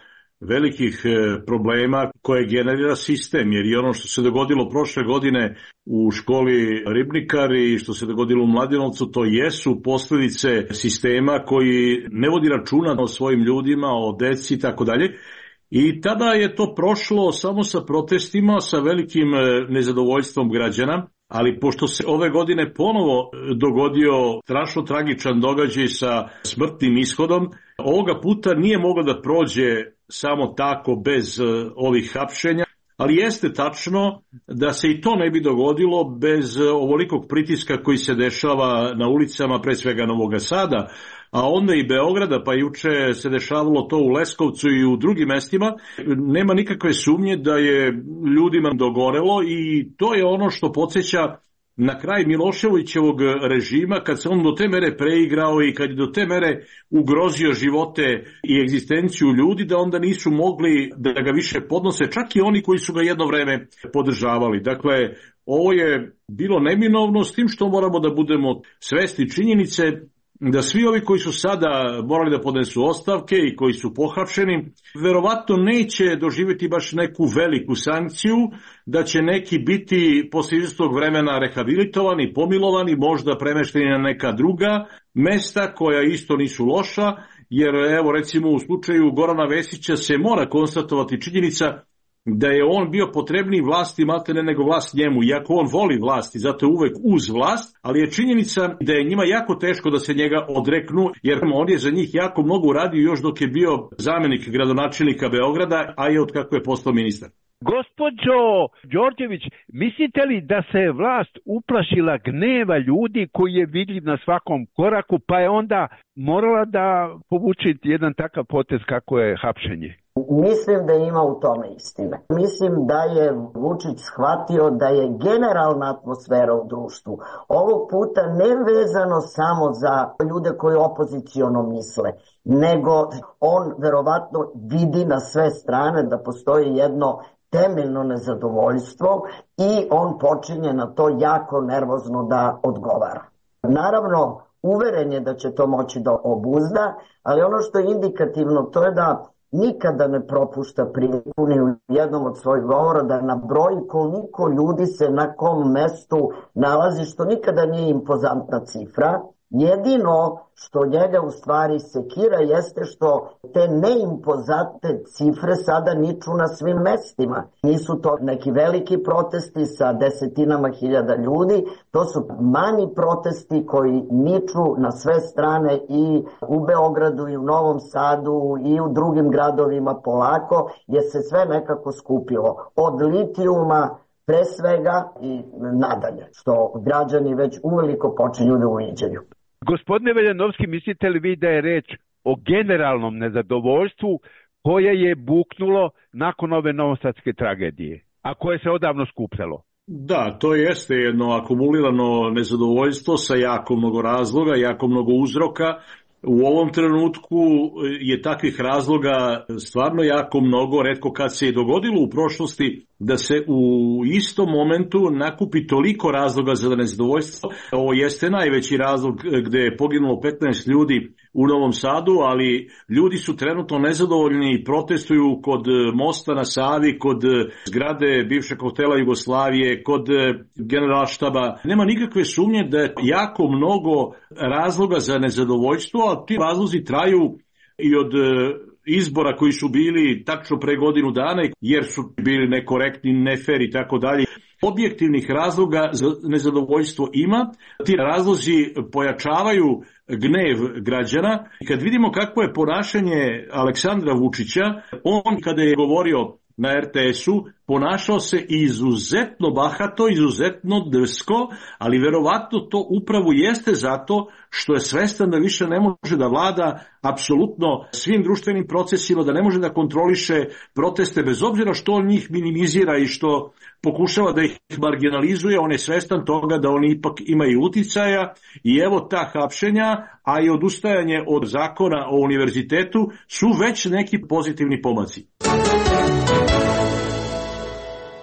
velikih problema koje generira sistem, jer i ono što se dogodilo prošle godine u školi Ribnikar i što se dogodilo u Mladenovcu, to jesu posljedice sistema koji ne vodi računa o svojim ljudima, o deci i tako dalje. I tada je to prošlo samo sa protestima, sa velikim nezadovoljstvom građana, ali pošto se ove godine ponovo dogodio strašno tragičan događaj sa smrtnim ishodom, ovoga puta nije moglo da prođe samo tako bez ovih hapšenja, ali jeste tačno da se i to ne bi dogodilo bez ovolikog pritiska koji se dešava na ulicama, pre svega Novog Sada, a onda i Beograda, pa juče se dešavalo to u Leskovcu i u drugim mestima. Nema nikakve sumnje da je ljudima dogorelo i to je ono što podsjeća na kraj Miloševićevog režima, kad se on do te mere preigrao i kad je do te mere ugrozio živote i egzistenciju ljudi, da onda nisu mogli da ga više podnose, čak i oni koji su ga jedno vreme podržavali. Dakle, ovo je bilo neminovno, s tim što moramo da budemo svesni činjenice da svi ovi koji su sada morali da podnesu ostavke i koji su pohapšeni, verovatno neće doživjeti baš neku veliku sankciju, da će neki biti posle izvesnog vremena rehabilitovani, pomilovani, možda premešteni na neka druga mesta koja isto nisu loša, jer evo recimo u slučaju Gorana Vesića se mora konstatovati činjenica da je on bio potrebniji vlasti maltene nego vlast njemu, iako on voli vlast i zato je uvek uz vlast, ali je činjenica da je njima jako teško da se njega odreknu, jer on je za njih jako mnogo uradio još dok je bio zamenik gradonačelnika Beograda, a i od kako je postao ministar. Gospođo Đorđević, mislite li da se vlast uplašila gneva ljudi koji je vidljiv na svakom koraku, pa je onda morala da povuče jedan takav potez kako je hapšenje? Mislim da ima u tome istine. Mislim da je Vučić shvatio da je generalna atmosfera u društvu ovog puta ne vezano samo za ljude koji opoziciono misle, nego on verovatno vidi na sve strane da postoji jedno temeljno nezadovoljstvo i on počinje na to jako nervozno da odgovara. Naravno, uveren je da će to moći da obuzda, ali ono što je indikativno to je da nikada ne propušta priliku ni u jednom od svojih govora da nabroji koliko ljudi se na kom mestu nalazi, što nikada nije impozantna cifra. Jedino što njega u stvari sekira jeste što te neimpozantne cifre sada niču na svim mestima. Nisu to neki veliki protesti sa desetinama hiljada ljudi, to su manji protesti koji niču na sve strane i u Beogradu i u Novom Sadu i u drugim gradovima polako, jer se sve nekako skupilo. Od litijuma pre svega i nadalje, što građani već uveliko počinju da uviđaju. Gospodine Veljanovski, mislite li vi da je reč o generalnom nezadovoljstvu koje je buknulo nakon ove novosadske tragedije, a koje se odavno skupljalo? Da, to jeste jedno akumulirano nezadovoljstvo sa jako mnogo razloga, jako mnogo uzroka. U ovom trenutku je takvih razloga stvarno jako mnogo, retko kad se je dogodilo u prošlosti da se u istom momentu nakupi toliko razloga za nezadovoljstvo. Ovo jeste najveći razlog gde je poginulo petnaest ljudi u Novom Sadu, ali ljudi su trenutno nezadovoljni i protestuju kod mosta na Savi, kod zgrade bivšeg hotela Jugoslavije, kod generalštaba. Nema nikakve sumnje da je jako mnogo razloga za nezadovoljstvo, a ti razlozi traju i od izbora koji su bili tačno pre godinu dana, jer su bili nekorektni, nefer i tako dalje. Objektivnih razloga za nezadovoljstvo ima, ti razlozi pojačavaju gnev građana. Kad vidimo kako je ponašanje Aleksandra Vučića, on kada je govorio na er te esu ponašao se izuzetno bahato, izuzetno drsko, ali verovatno to upravo jeste zato što je svestan da više ne može da vlada apsolutno svim društvenim procesima, da ne može da kontroliše proteste, bez obzira što on njih minimizira i što pokušava da ih marginalizuje, on je svestan toga da oni ipak imaju uticaja i evo ta hapšenja, a i odustajanje od zakona o univerzitetu su već neki pozitivni pomaci.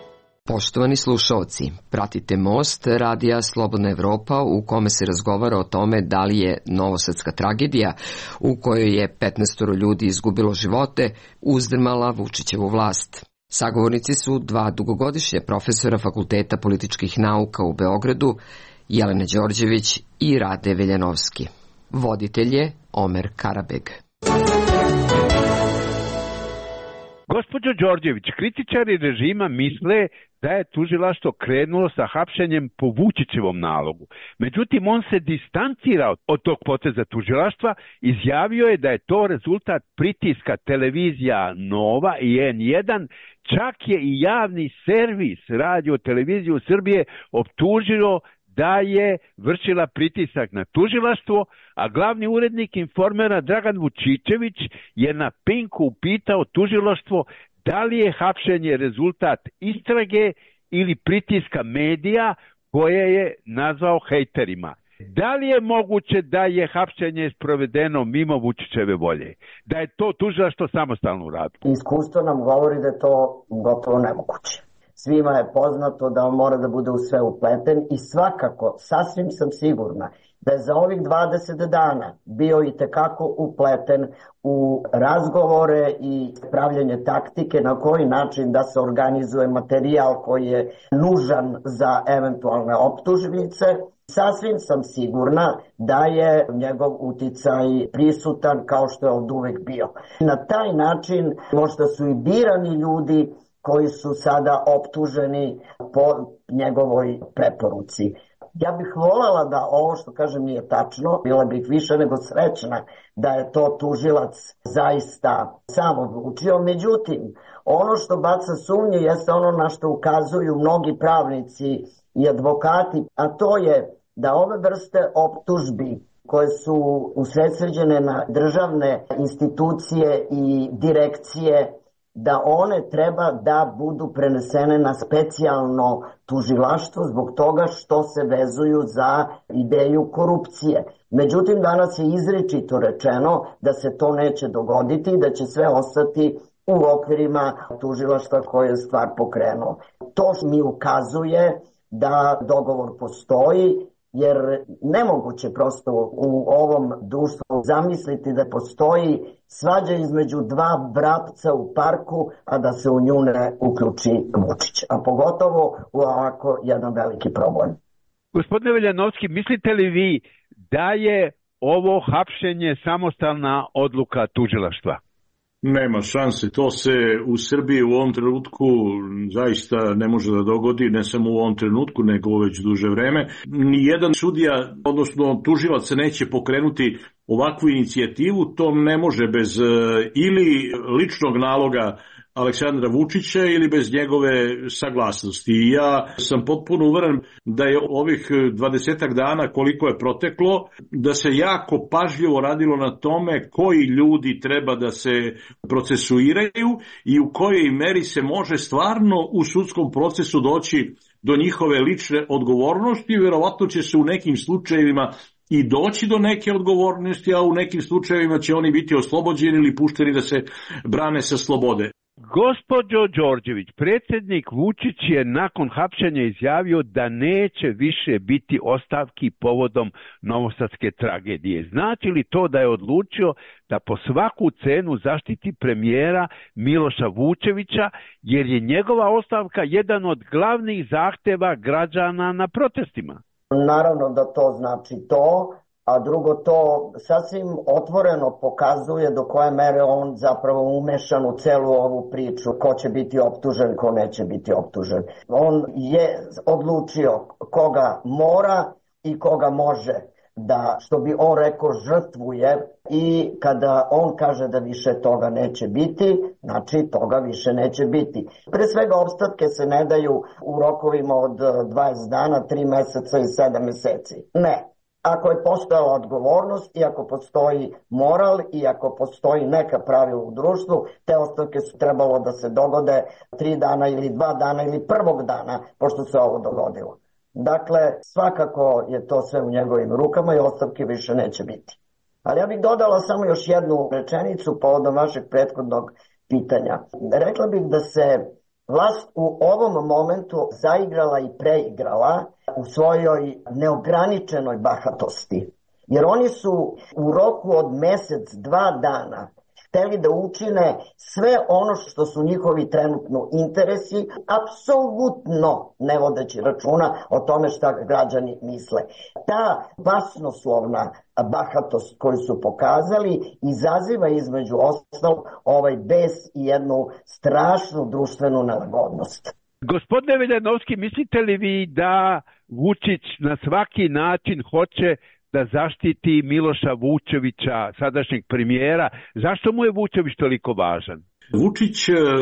Poštovani slušaoci, pratite Most, radija Slobodna Evropa, u kome se razgovara o tome da li je novosadska tragedija, u kojoj je petnaestoro ljudi izgubilo živote, uzdrmala Vučićevu vlast. Sagovornici su dva dugogodišnja profesora Fakulteta političkih nauka u Beogradu, Jelena Đorđević i Rade Veljanovski. Voditelj je Omer Karabeg. Gospođo Đorđević, kritičari režima misle da je tužilaštvo krenulo sa hapšenjem po Vučićevom nalogu. Međutim, on se distancira od tog poteza tužilaštva, izjavio je da je to rezultat pritiska televizija Nova i en jedan, čak je i javni servis Radio televiziju Srbije optužio da je vršila pritisak na tužilaštvo, a glavni urednik Informera Dragan Vučićević je na Pinku upitao tužilaštvo da li je hapšenje rezultat istrage ili pritiska medija koje je nazvao hejterima. Da li je moguće da je hapšenje sprovedeno mimo Vučićeve volje? Da je to tužilaštvo samostalno uradilo? Iskustvo nam govori da je to gotovo nemoguće. Svima je poznato da on mora da bude u sve upleten i svakako, sasvim sam sigurna, da je za ovih dvadeset dana bio i tekako upleten u razgovore i pravljanje taktike na koji način da se organizuje materijal koji je nužan za eventualne optužnice. Sasvim sam sigurna da je njegov uticaj prisutan kao što je od uvek bio. Na taj način možda su i birani ljudi koji su sada optuženi po njegovoj preporuci. Ja bih voljela da ovo što kažem nije tačno, bila bih više nego srećna da je to tužilac zaista sam odlučio. Međutim, ono što baca sumnje jeste ono na što ukazuju mnogi pravnici i advokati, a to je da ove vrste optužbi koje su usredsređene na državne institucije i direkcije, da one treba da budu prenesene na specijalno tužilaštvo zbog toga što se vezuju za ideju korupcije. Međutim, danas je izričito rečeno da se to neće dogoditi i da će sve ostati u okvirima tužilaštva koje je stvar pokrenuo. To mi ukazuje da dogovor postoji, jer nemoguće prosto u ovom društvu zamisliti da postoji svađa između dva vrapca u parku, a da se u nju ne uključi Vučić, a pogotovo u ovako jedan veliki problem. Gospodine Veljanovski, mislite li vi da je ovo hapšenje samostalna odluka tužilaštva? Nema šanse, to se u Srbiji u ovom trenutku zaista ne može da dogodi, ne samo u ovom trenutku, nego već duže vreme. Nijedan sudija, odnosno tužilac, se neće pokrenuti ovakvu inicijativu, to ne može bez ili ličnog naloga Aleksandra Vučića ili bez njegove saglasnosti. I ja sam potpuno uveren da je ovih dvadesetak dana koliko je proteklo, da se jako pažljivo radilo na tome koji ljudi treba da se procesuiraju i u kojoj meri se može stvarno u sudskom procesu doći do njihove lične odgovornosti. Verovatno će se u nekim slučajevima i doći do neke odgovornosti, a u nekim slučajevima će oni biti oslobođeni ili pušteni da se brane sa slobode. Gospođo Đorđević, predsjednik Vučić je nakon hapšenja izjavio da neće više biti ostavki povodom novosadske tragedije. Znači li to da je odlučio da po svaku cenu zaštiti premijera Miloša Vučevića, jer je njegova ostavka jedan od glavnih zahteva građana na protestima? Naravno da to znači to. A drugo, to sasvim otvoreno pokazuje do koje mere on zapravo umešan u celu ovu priču, ko će biti optužen, ko neće biti optužen. On je odlučio koga mora i koga može da, što bi on rekao, žrtvuje, i kada on kaže da više toga neće biti, znači toga više neće biti. Pre svega, opstatke se ne daju u rokovima od dvadeset dana, tri meseca i sedam meseci. Ne. Ako je postojala odgovornost i ako postoji moral i ako postoji neka pravila u društvu, te ostavke su trebalo da se dogode tri dana ili dva dana ili prvog dana pošto se ovo dogodilo. Dakle, svakako je to sve u njegovim rukama i ostavke više neće biti. Ali ja bih dodala samo još jednu rečenicu povodom vašeg prethodnog pitanja. Rekla bih da se vlast u ovom momentu zaigrala i preigrala u svojoj neograničenoj bahatosti. Jer oni su u roku od mesec, dva dana hteli da učine sve ono što su njihovi trenutno interesi, apsolutno ne vodeći računa o tome šta građani misle. Ta basnoslovna bahatost koju su pokazali izaziva između ostalog ovaj bes i jednu strašnu društvenu nelagodnost. Gospodine Veljanovski, mislite li vi da Vučić na svaki način hoće da zaštiti Miloša Vučevića, sadašnjeg premijera? Zašto mu je Vučević toliko važan? Vučić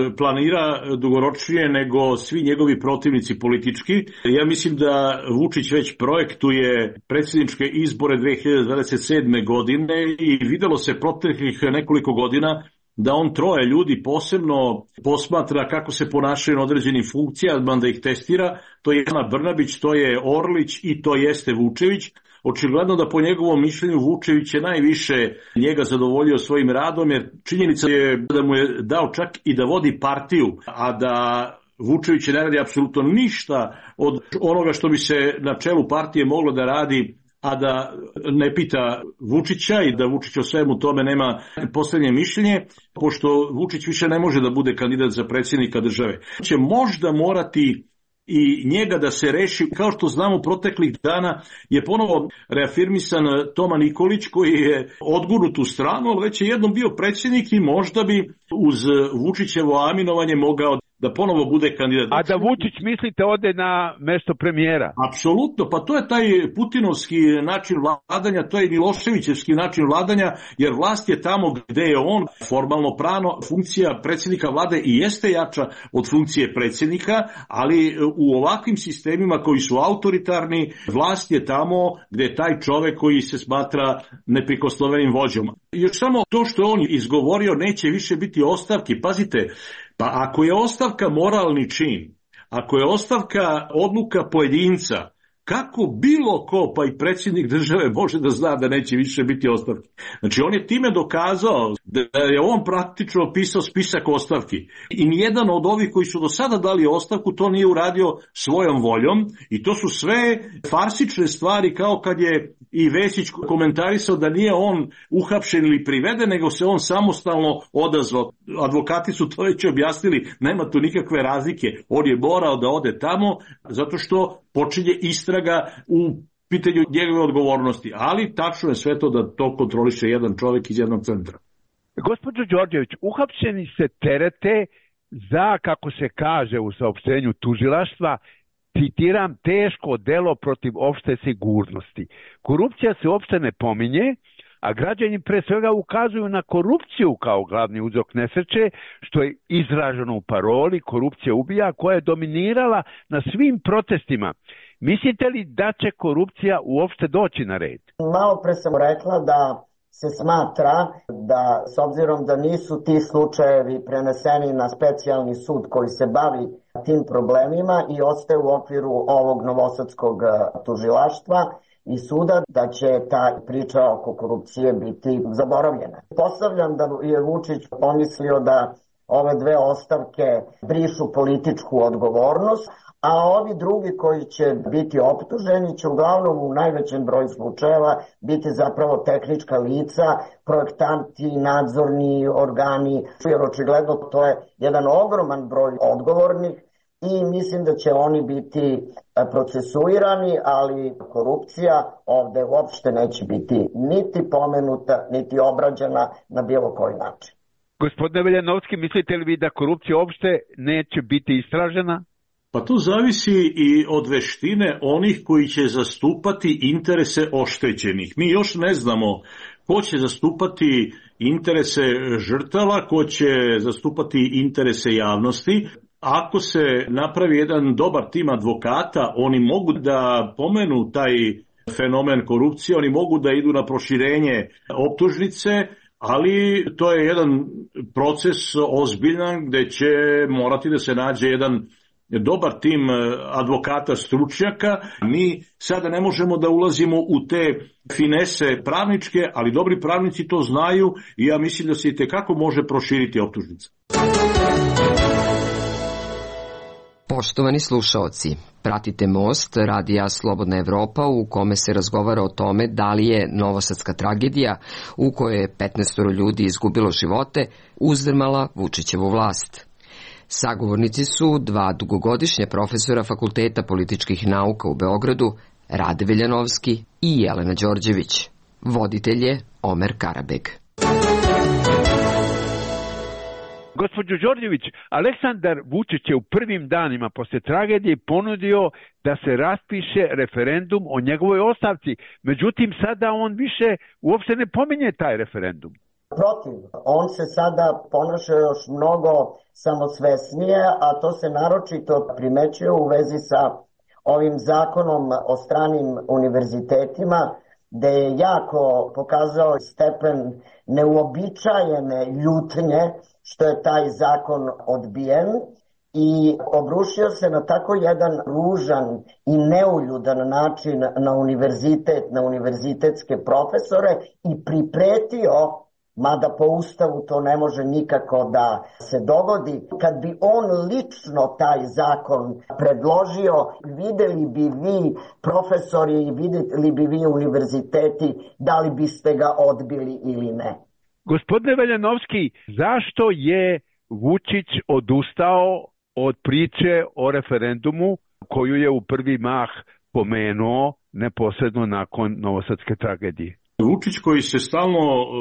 planira dugoročnije nego svi njegovi protivnici politički. Ja mislim da Vučić već projektuje predsjedničke izbore dve hiljade dvadeset sedme. godine i videlo se proteklih nekoliko godina da on troje ljudi posebno posmatra kako se ponašaju na određenim funkcijama, da ih testira. To je Ana Brnabić, to je Orlić i to jeste Vučević. Očigledno da po njegovom mišljenju Vučević je najviše njega zadovoljio svojim radom, jer činjenica je da mu je dao čak i da vodi partiju, a da Vučević ne radi apsolutno ništa od onoga što bi se na čelu partije moglo da radi, a da ne pita Vučića i da Vučić o svemu tome nema posljednje mišljenje, pošto Vučić više ne može da bude kandidat za predsjednika države. Će možda morati i njega da se reši, kao što znamo proteklih dana je ponovo reafirmisan Toma Nikolić koji je odgurnut u stranu, ali već je jednom bio predsjednik i možda bi uz Vučićevo aminovanje mogao da ponovo bude kandidat. A da Vučić, mislite, ode na mesto premijera? Apsolutno, pa to je taj putinovski način vladanja, to je Miloševićevski način vladanja, jer vlast je tamo gde je on formalno pravno. Funkcija predsjednika vlade i jeste jača od funkcije predsjednika, ali u ovakvim sistemima koji su autoritarni, vlast je tamo gde je taj čovek koji se smatra neprikosnovenim vođom. Još samo to što je on izgovorio, neće više biti ostavki. Pazite, pa ako je ostavka moralni čin, ako je ostavka odluka pojedinca, kako bilo ko, pa i predsjednik države, može da zna da neće više biti ostavki? Znači, on je time dokazao da je on praktično pisao spisak ostavki. I nijedan od ovih koji su do sada dali ostavku to nije uradio svojom voljom. I to su sve farsične stvari, kao kad je i Vesić komentarisao da nije on uhapšen ili priveden, nego se on samostalno odazvao. Advokati su to već objasnili, nema tu nikakve razlike. On je morao da ode tamo zato što počinje istraga u pitanju njegove odgovornosti. Ali tačno je sve to da to kontroliše jedan čovjek iz jednog centra. Gospođo Đorđević, uhapšeni se terete za, kako se kaže u saopštenju tužilaštva, citiram, teško delo protiv opšte sigurnosti. Korupcija se uopšte ne pominje, a građani pre svega ukazuju na korupciju kao glavni uzrok nesreće, što je izraženo u paroli korupcija ubija, koja je dominirala na svim protestima. Mislite li da će korupcija uopšte doći na red? Malo pre sam rekla da se smatra da, s obzirom da nisu ti slučajevi preneseni na specijalni sud koji se bavi tim problemima i ostaje u okviru ovog novosadskog tužilaštva i suda, da će ta priča oko korupcije biti zaboravljena. Postavljam da je Vučić pomislio da ove dve ostavke brišu političku odgovornost, a ovi drugi koji će biti optuženi će uglavnom u najvećem broju slučajeva biti zapravo tehnička lica, projektanti, nadzorni organi, jer očigledno to je jedan ogroman broj odgovornih i mislim da će oni biti procesuirani, ali korupcija ovde uopšte neće biti niti pomenuta, niti obrađena na bilo koji način. Gospodine Veljanovski, mislite li vi da korupcija uopšte neće biti istražena? Pa to zavisi i od veštine onih koji će zastupati interese oštećenih. Mi još ne znamo ko će zastupati interese žrtava, ko će zastupati interese javnosti. Ako se napravi jedan dobar tim advokata, oni mogu da pomenu taj fenomen korupcije, oni mogu da idu na proširenje optužnice, ali to je jedan proces ozbiljan gde će morati da se nađe jedan dobar tim advokata stručnjaka. Mi sada ne možemo da ulazimo u te finese pravničke, ali dobri pravnici to znaju i ja mislim da se i tekako može proširiti optužnica. Poštovani slušaoci, pratite Most, radija Slobodna Evropa, u kome se razgovara o tome da li je novosadska tragedija u kojoj je petnaest ljudi izgubilo živote uzdrmala Vučićevu vlast. Sagovornici su dva dugogodišnja profesora Fakulteta političkih nauka u Beogradu, Rade Veljanovski i Jelena Đorđević. Voditelj je Omer Karabeg. Gospođo Đorđević, Aleksandar Vučić je u prvim danima posle tragedije ponudio da se raspiše referendum o njegovoj ostavci. Međutim, sada on više uopšte ne pominje taj referendum. Protiv. On se sada ponaša još mnogo samosvesnije, a to se naročito primećuje u vezi sa ovim zakonom o stranim univerzitetima, gde je jako pokazao stepen neuobičajene ljutnje što je taj zakon odbijen i obrušio se na tako jedan ružan i neuljudan način na univerzitet, na univerzitetske profesore i pripretio, mada po Ustavu to ne može nikako da se dogodi, kad bi on lično taj zakon predložio, videli bi vi profesori i videli bi vi univerziteti da li biste ga odbili ili ne. Gospodine Veljanovski, zašto je Vučić odustao od priče o referendumu koju je u prvi mah pomenuo neposredno nakon novosadske tragedije? Vučić, koji se stalno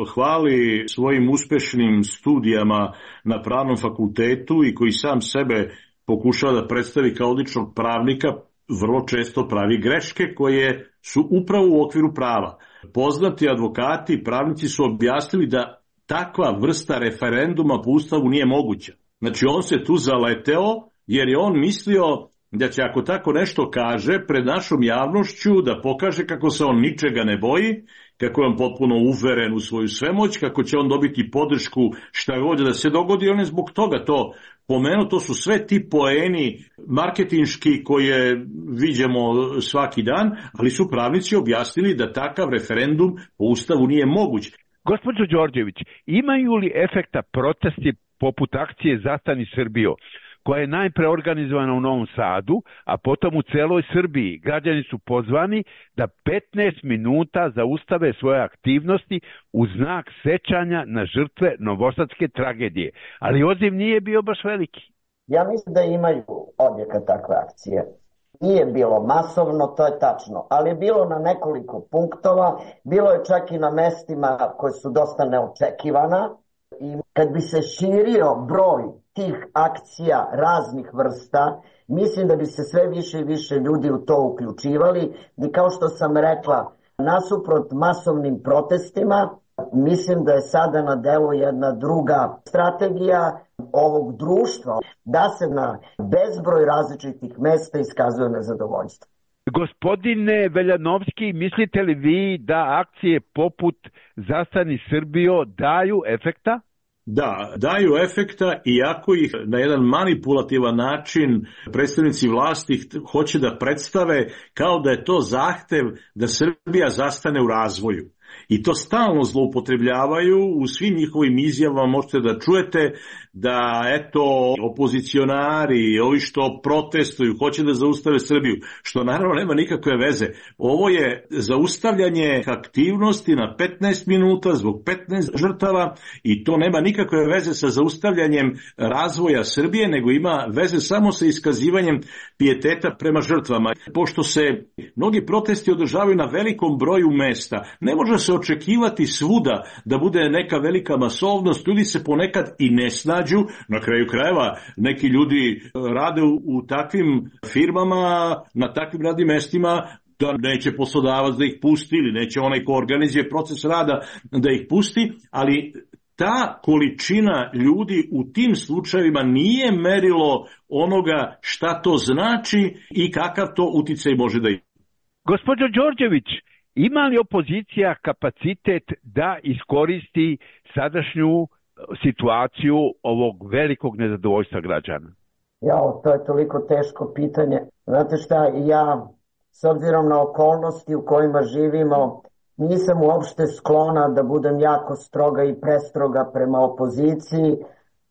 hvali svojim uspešnim studijama na pravnom fakultetu i koji sam sebe pokušava da predstavi kao odličnog pravnika, vrlo često pravi greške koje su upravo u okviru prava. Poznati advokati i pravnici su objasnili da takva vrsta referenduma po Ustavu nije moguća. Znači, on se tu zaleteo jer je on mislio da će, ako tako nešto kaže pred našom javnošću, da pokaže kako se on ničega ne boji, kako je on potpuno uveren u svoju svemoć, kako će on dobiti podršku šta god da se dogodi. On je zbog toga to pomenuo. To su sve ti poeni marketinški koje viđemo svaki dan, ali su pravnici objasnili da takav referendum po Ustavu nije moguć. Gospođo Đorđević, imaju li efekta protesti poput akcije Zastani Srbijo, koja je najpre organizovana u Novom Sadu, a potom u celoj Srbiji? Građani su pozvani da petnaest minuta zaustave svoje aktivnosti u znak sećanja na žrtve novosadske tragedije. Ali odziv nije bio baš veliki. Ja mislim da imaju odjeka takve akcije. Nije bilo masovno, to je tačno, ali je bilo na nekoliko punktova, bilo je čak i na mestima koje su dosta neočekivana. I kad bi se širio broj tih akcija raznih vrsta, mislim da bi se sve više i više ljudi u to uključivali. I kao što sam rekla, nasuprot masovnim protestima, mislim da je sada na delu jedna druga strategija ovog društva, da se na bezbroj različitih mesta iskazuje nezadovoljstvo. Gospodine Veljanovski, mislite li vi da akcije poput Zastani Srbijo daju efekta? Da, daju efekta, iako ih na jedan manipulativan način predstavnici vlasti hoće da predstave kao da je to zahtev da Srbija zastane u razvoju. I to stalno zloupotrebljavaju u svim njihovim izjavama. Možete da čujete da, eto, opozicionari, ovi što protestuju, hoće da zaustave Srbiju, što naravno nema nikakve veze. Ovo je zaustavljanje aktivnosti na petnaest minuta zbog petnaest žrtava i to nema nikakve veze sa zaustavljanjem razvoja Srbije, nego ima veze samo sa iskazivanjem pijeteta prema žrtvama. Pošto se mnogi protesti održavaju na velikom broju mesta, ne može se očekivati svuda da bude neka velika masovnost. Ljudi se ponekad i ne snađu. Na kraju krajeva neki ljudi rade u, u takvim firmama, na takvim radnim mestima, da neće poslodavac da ih pusti ili neće onaj ko organizuje proces rada da ih pusti, ali ta količina ljudi u tim slučajevima nije merilo onoga šta to znači i kakav to uticaj može da ima. Gospođo Đorđević, ima li opozicija kapacitet da iskoristi sadašnju situaciju ovog velikog nezadovoljstva građana? Jao, to je toliko teško pitanje. Znate šta, ja, s obzirom na okolnosti u kojima živimo, nisam uopšte sklona da budem jako stroga i prestroga prema opoziciji,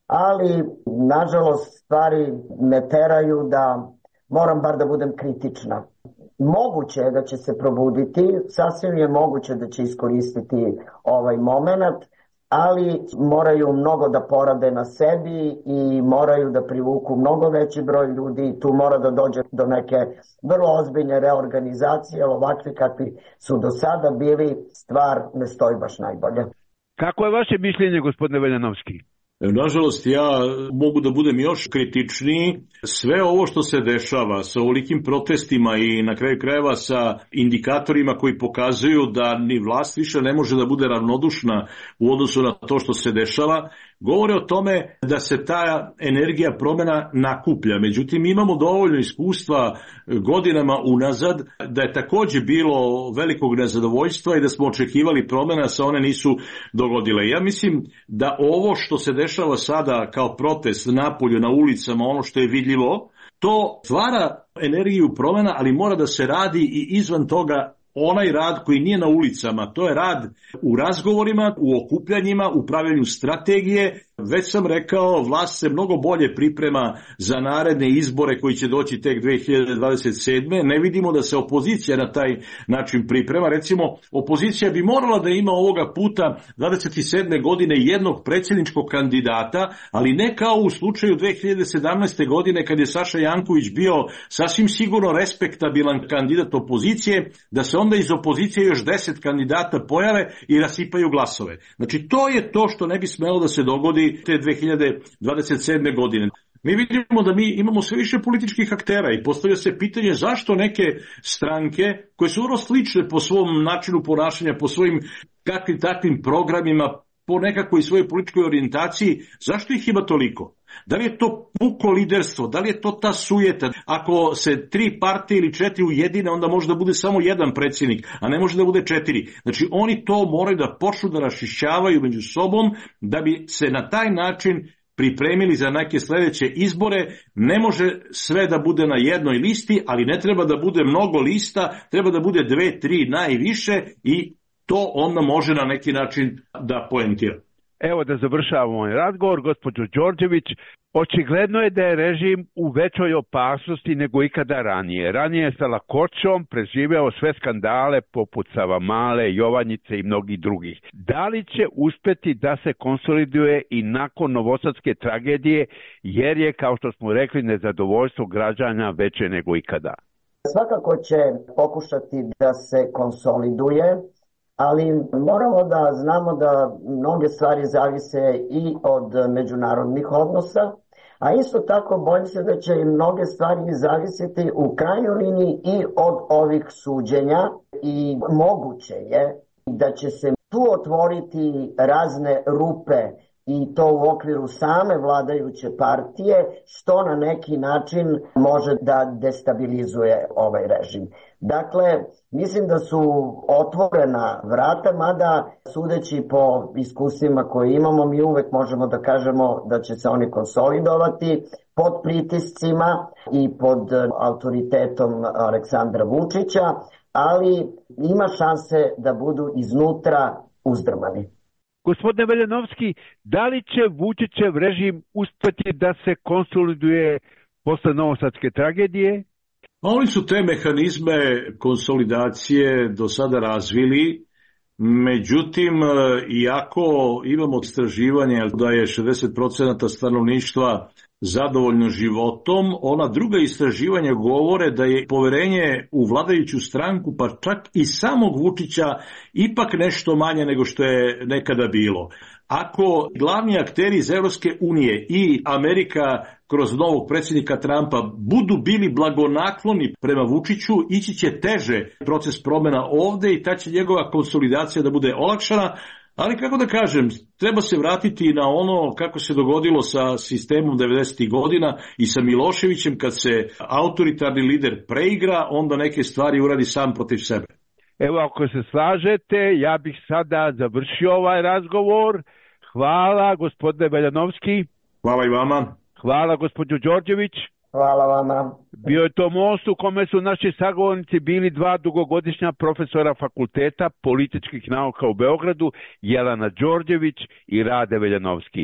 ali nažalost stvari me teraju da moram bar da budem kritična. Moguće je da će se probuditi, sasvim je moguće da će iskoristiti ovaj moment, ali moraju mnogo da porade na sebi i moraju da privuku mnogo veći broj ljudi. Tu mora da dođe do neke vrlo ozbiljne reorganizacije, jer ovakvi kakvi su do sada bili, stvar ne stoji baš najbolje. Kako je vaše mišljenje, gospodine Veljanovski? Nažalost, ja mogu da budem još kritičniji. Sve ovo što se dešava sa ovolikim protestima i na kraju krajeva sa indikatorima koji pokazuju da ni vlast više ne može da bude ravnodušna u odnosu na to što se dešava, govore o tome da se ta energija promena nakuplja. Međutim, imamo dovoljno iskustva godinama unazad da je takođe bilo velikog nezadovoljstva i da smo očekivali promena, sa one nisu dogodile. Ja mislim da ovo što se dešava sada kao protest napolju, na ulicama, ono što je vidljivo, to stvara energiju promena, ali mora da se radi i izvan toga onaj rad koji nije na ulicama. To je rad u razgovorima, u okupljanjima, u pravilju strategije. Već sam rekao, vlast se mnogo bolje priprema za naredne izbore koji će doći tek dve hiljade dvadeset sedme. Ne vidimo da se opozicija na taj način priprema. Recimo, opozicija bi morala da ima ovoga puta dvadeset sedme godine jednog predsjedničkog kandidata, ali ne kao u slučaju dve hiljade sedamnaeste. godine kad je Saša Janković bio sasvim sigurno respektabilan kandidat opozicije, da se onda iz opozicije još deset kandidata pojave i rasipaju glasove. Znači, to je to što ne bi smelo da se dogodi te dve hiljade dvadeset sedme. godine. Mi vidimo da mi imamo sve više političkih aktera i postavlja se pitanje zašto neke stranke koje su vrlo slične po svom načinu ponašanja, po svojim kakvim takvim programima, po nekakvoj svojoj političkoj orijentaciji, zašto ih ima toliko? Da li je to puko liderstvo, da li je to ta sujeta? Ako se tri partije ili četiri ujedine, onda može da bude samo jedan predsjednik, a ne može da bude četiri. Znači oni to moraju da počnu da raščišćavaju među sobom, da bi se na taj način pripremili za neke sledeće izbore. Ne može sve da bude na jednoj listi, ali ne treba da bude mnogo lista, treba da bude dve, tri najviše i to onda može na neki način da poentira. Evo da završavamo ovaj razgovor, gospođo Đorđević. Očigledno je da je režim u većoj opasnosti nego ikada ranije. Ranije je sa lakoćom preživeo sve skandale poput Savamale, Jovanjice i mnogih drugih. Da li će uspeti da se konsoliduje i nakon novosadske tragedije, jer je, kao što smo rekli, nezadovoljstvo građana veće nego ikada? Svakako će pokušati da se konsoliduje, ali moramo da znamo da mnoge stvari zavise i od međunarodnih odnosa, a isto tako bojim se da će i mnoge stvari zavisiti u krajnjoj liniji i od ovih suđenja i moguće je da će se tu otvoriti razne rupe i to u okviru same vladajuće partije, što na neki način može da destabilizuje ovaj režim. Dakle, mislim da su otvorena vrata, mada sudeći po iskustvima koje imamo, mi uvek možemo da kažemo da će se oni konsolidovati pod pritiscima i pod autoritetom Aleksandra Vučića, ali ima šanse da budu iznutra uzdrmani. Gospodine Veljanovski, da li će Vučićev režim uspeti da se konsoliduje posle novosadske tragedije? Oni su te mehanizme konsolidacije do sada razvili, međutim, iako imamo istraživanje da je šezdeset procenata stanovništva zadovoljno životom, ona druga istraživanja govore da je poverenje u vladajuću stranku, pa čak i samog Vučića, ipak nešto manje nego što je nekada bilo. Ako glavni akteri iz Evropske unije i Amerika kroz novog predsjednika Trumpa budu bili blagonakloni prema Vučiću, ići će teže proces promjena ovde i ta će njegova konsolidacija da bude olakšana. Ali kako da kažem, treba se vratiti na ono kako se dogodilo sa sistemom devedesetih godina i sa Miloševićem, kad se autoritarni lider preigra, onda neke stvari uradi sam protiv sebe. Evo, ako se slažete, ja bih sada završio ovaj razgovor. Hvala, gospodine Veljanovski. Hvala i vama. Hvala, gospođo Đorđević. Hvala vama. Bio je to most u kome su naši sagovornici bili dva dugogodišnja profesora Fakulteta političkih nauka u Beogradu, Jelena Đorđević i Rade Veljanovski.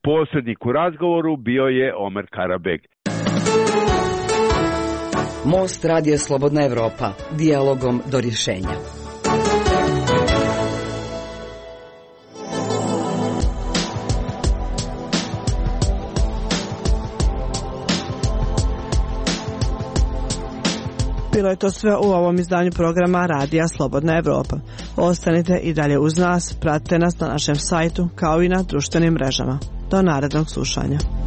Posrednik u razgovoru bio je Omer Karabeg. Most radija Slobodna Evropa, dijalogom do rješenja. Bilo je to sve u ovom izdanju programa Radija Slobodna Evropa. Ostanite i dalje uz nas, pratite nas na našem sajtu kao i na društvenim mrežama. Do narednog slušanja.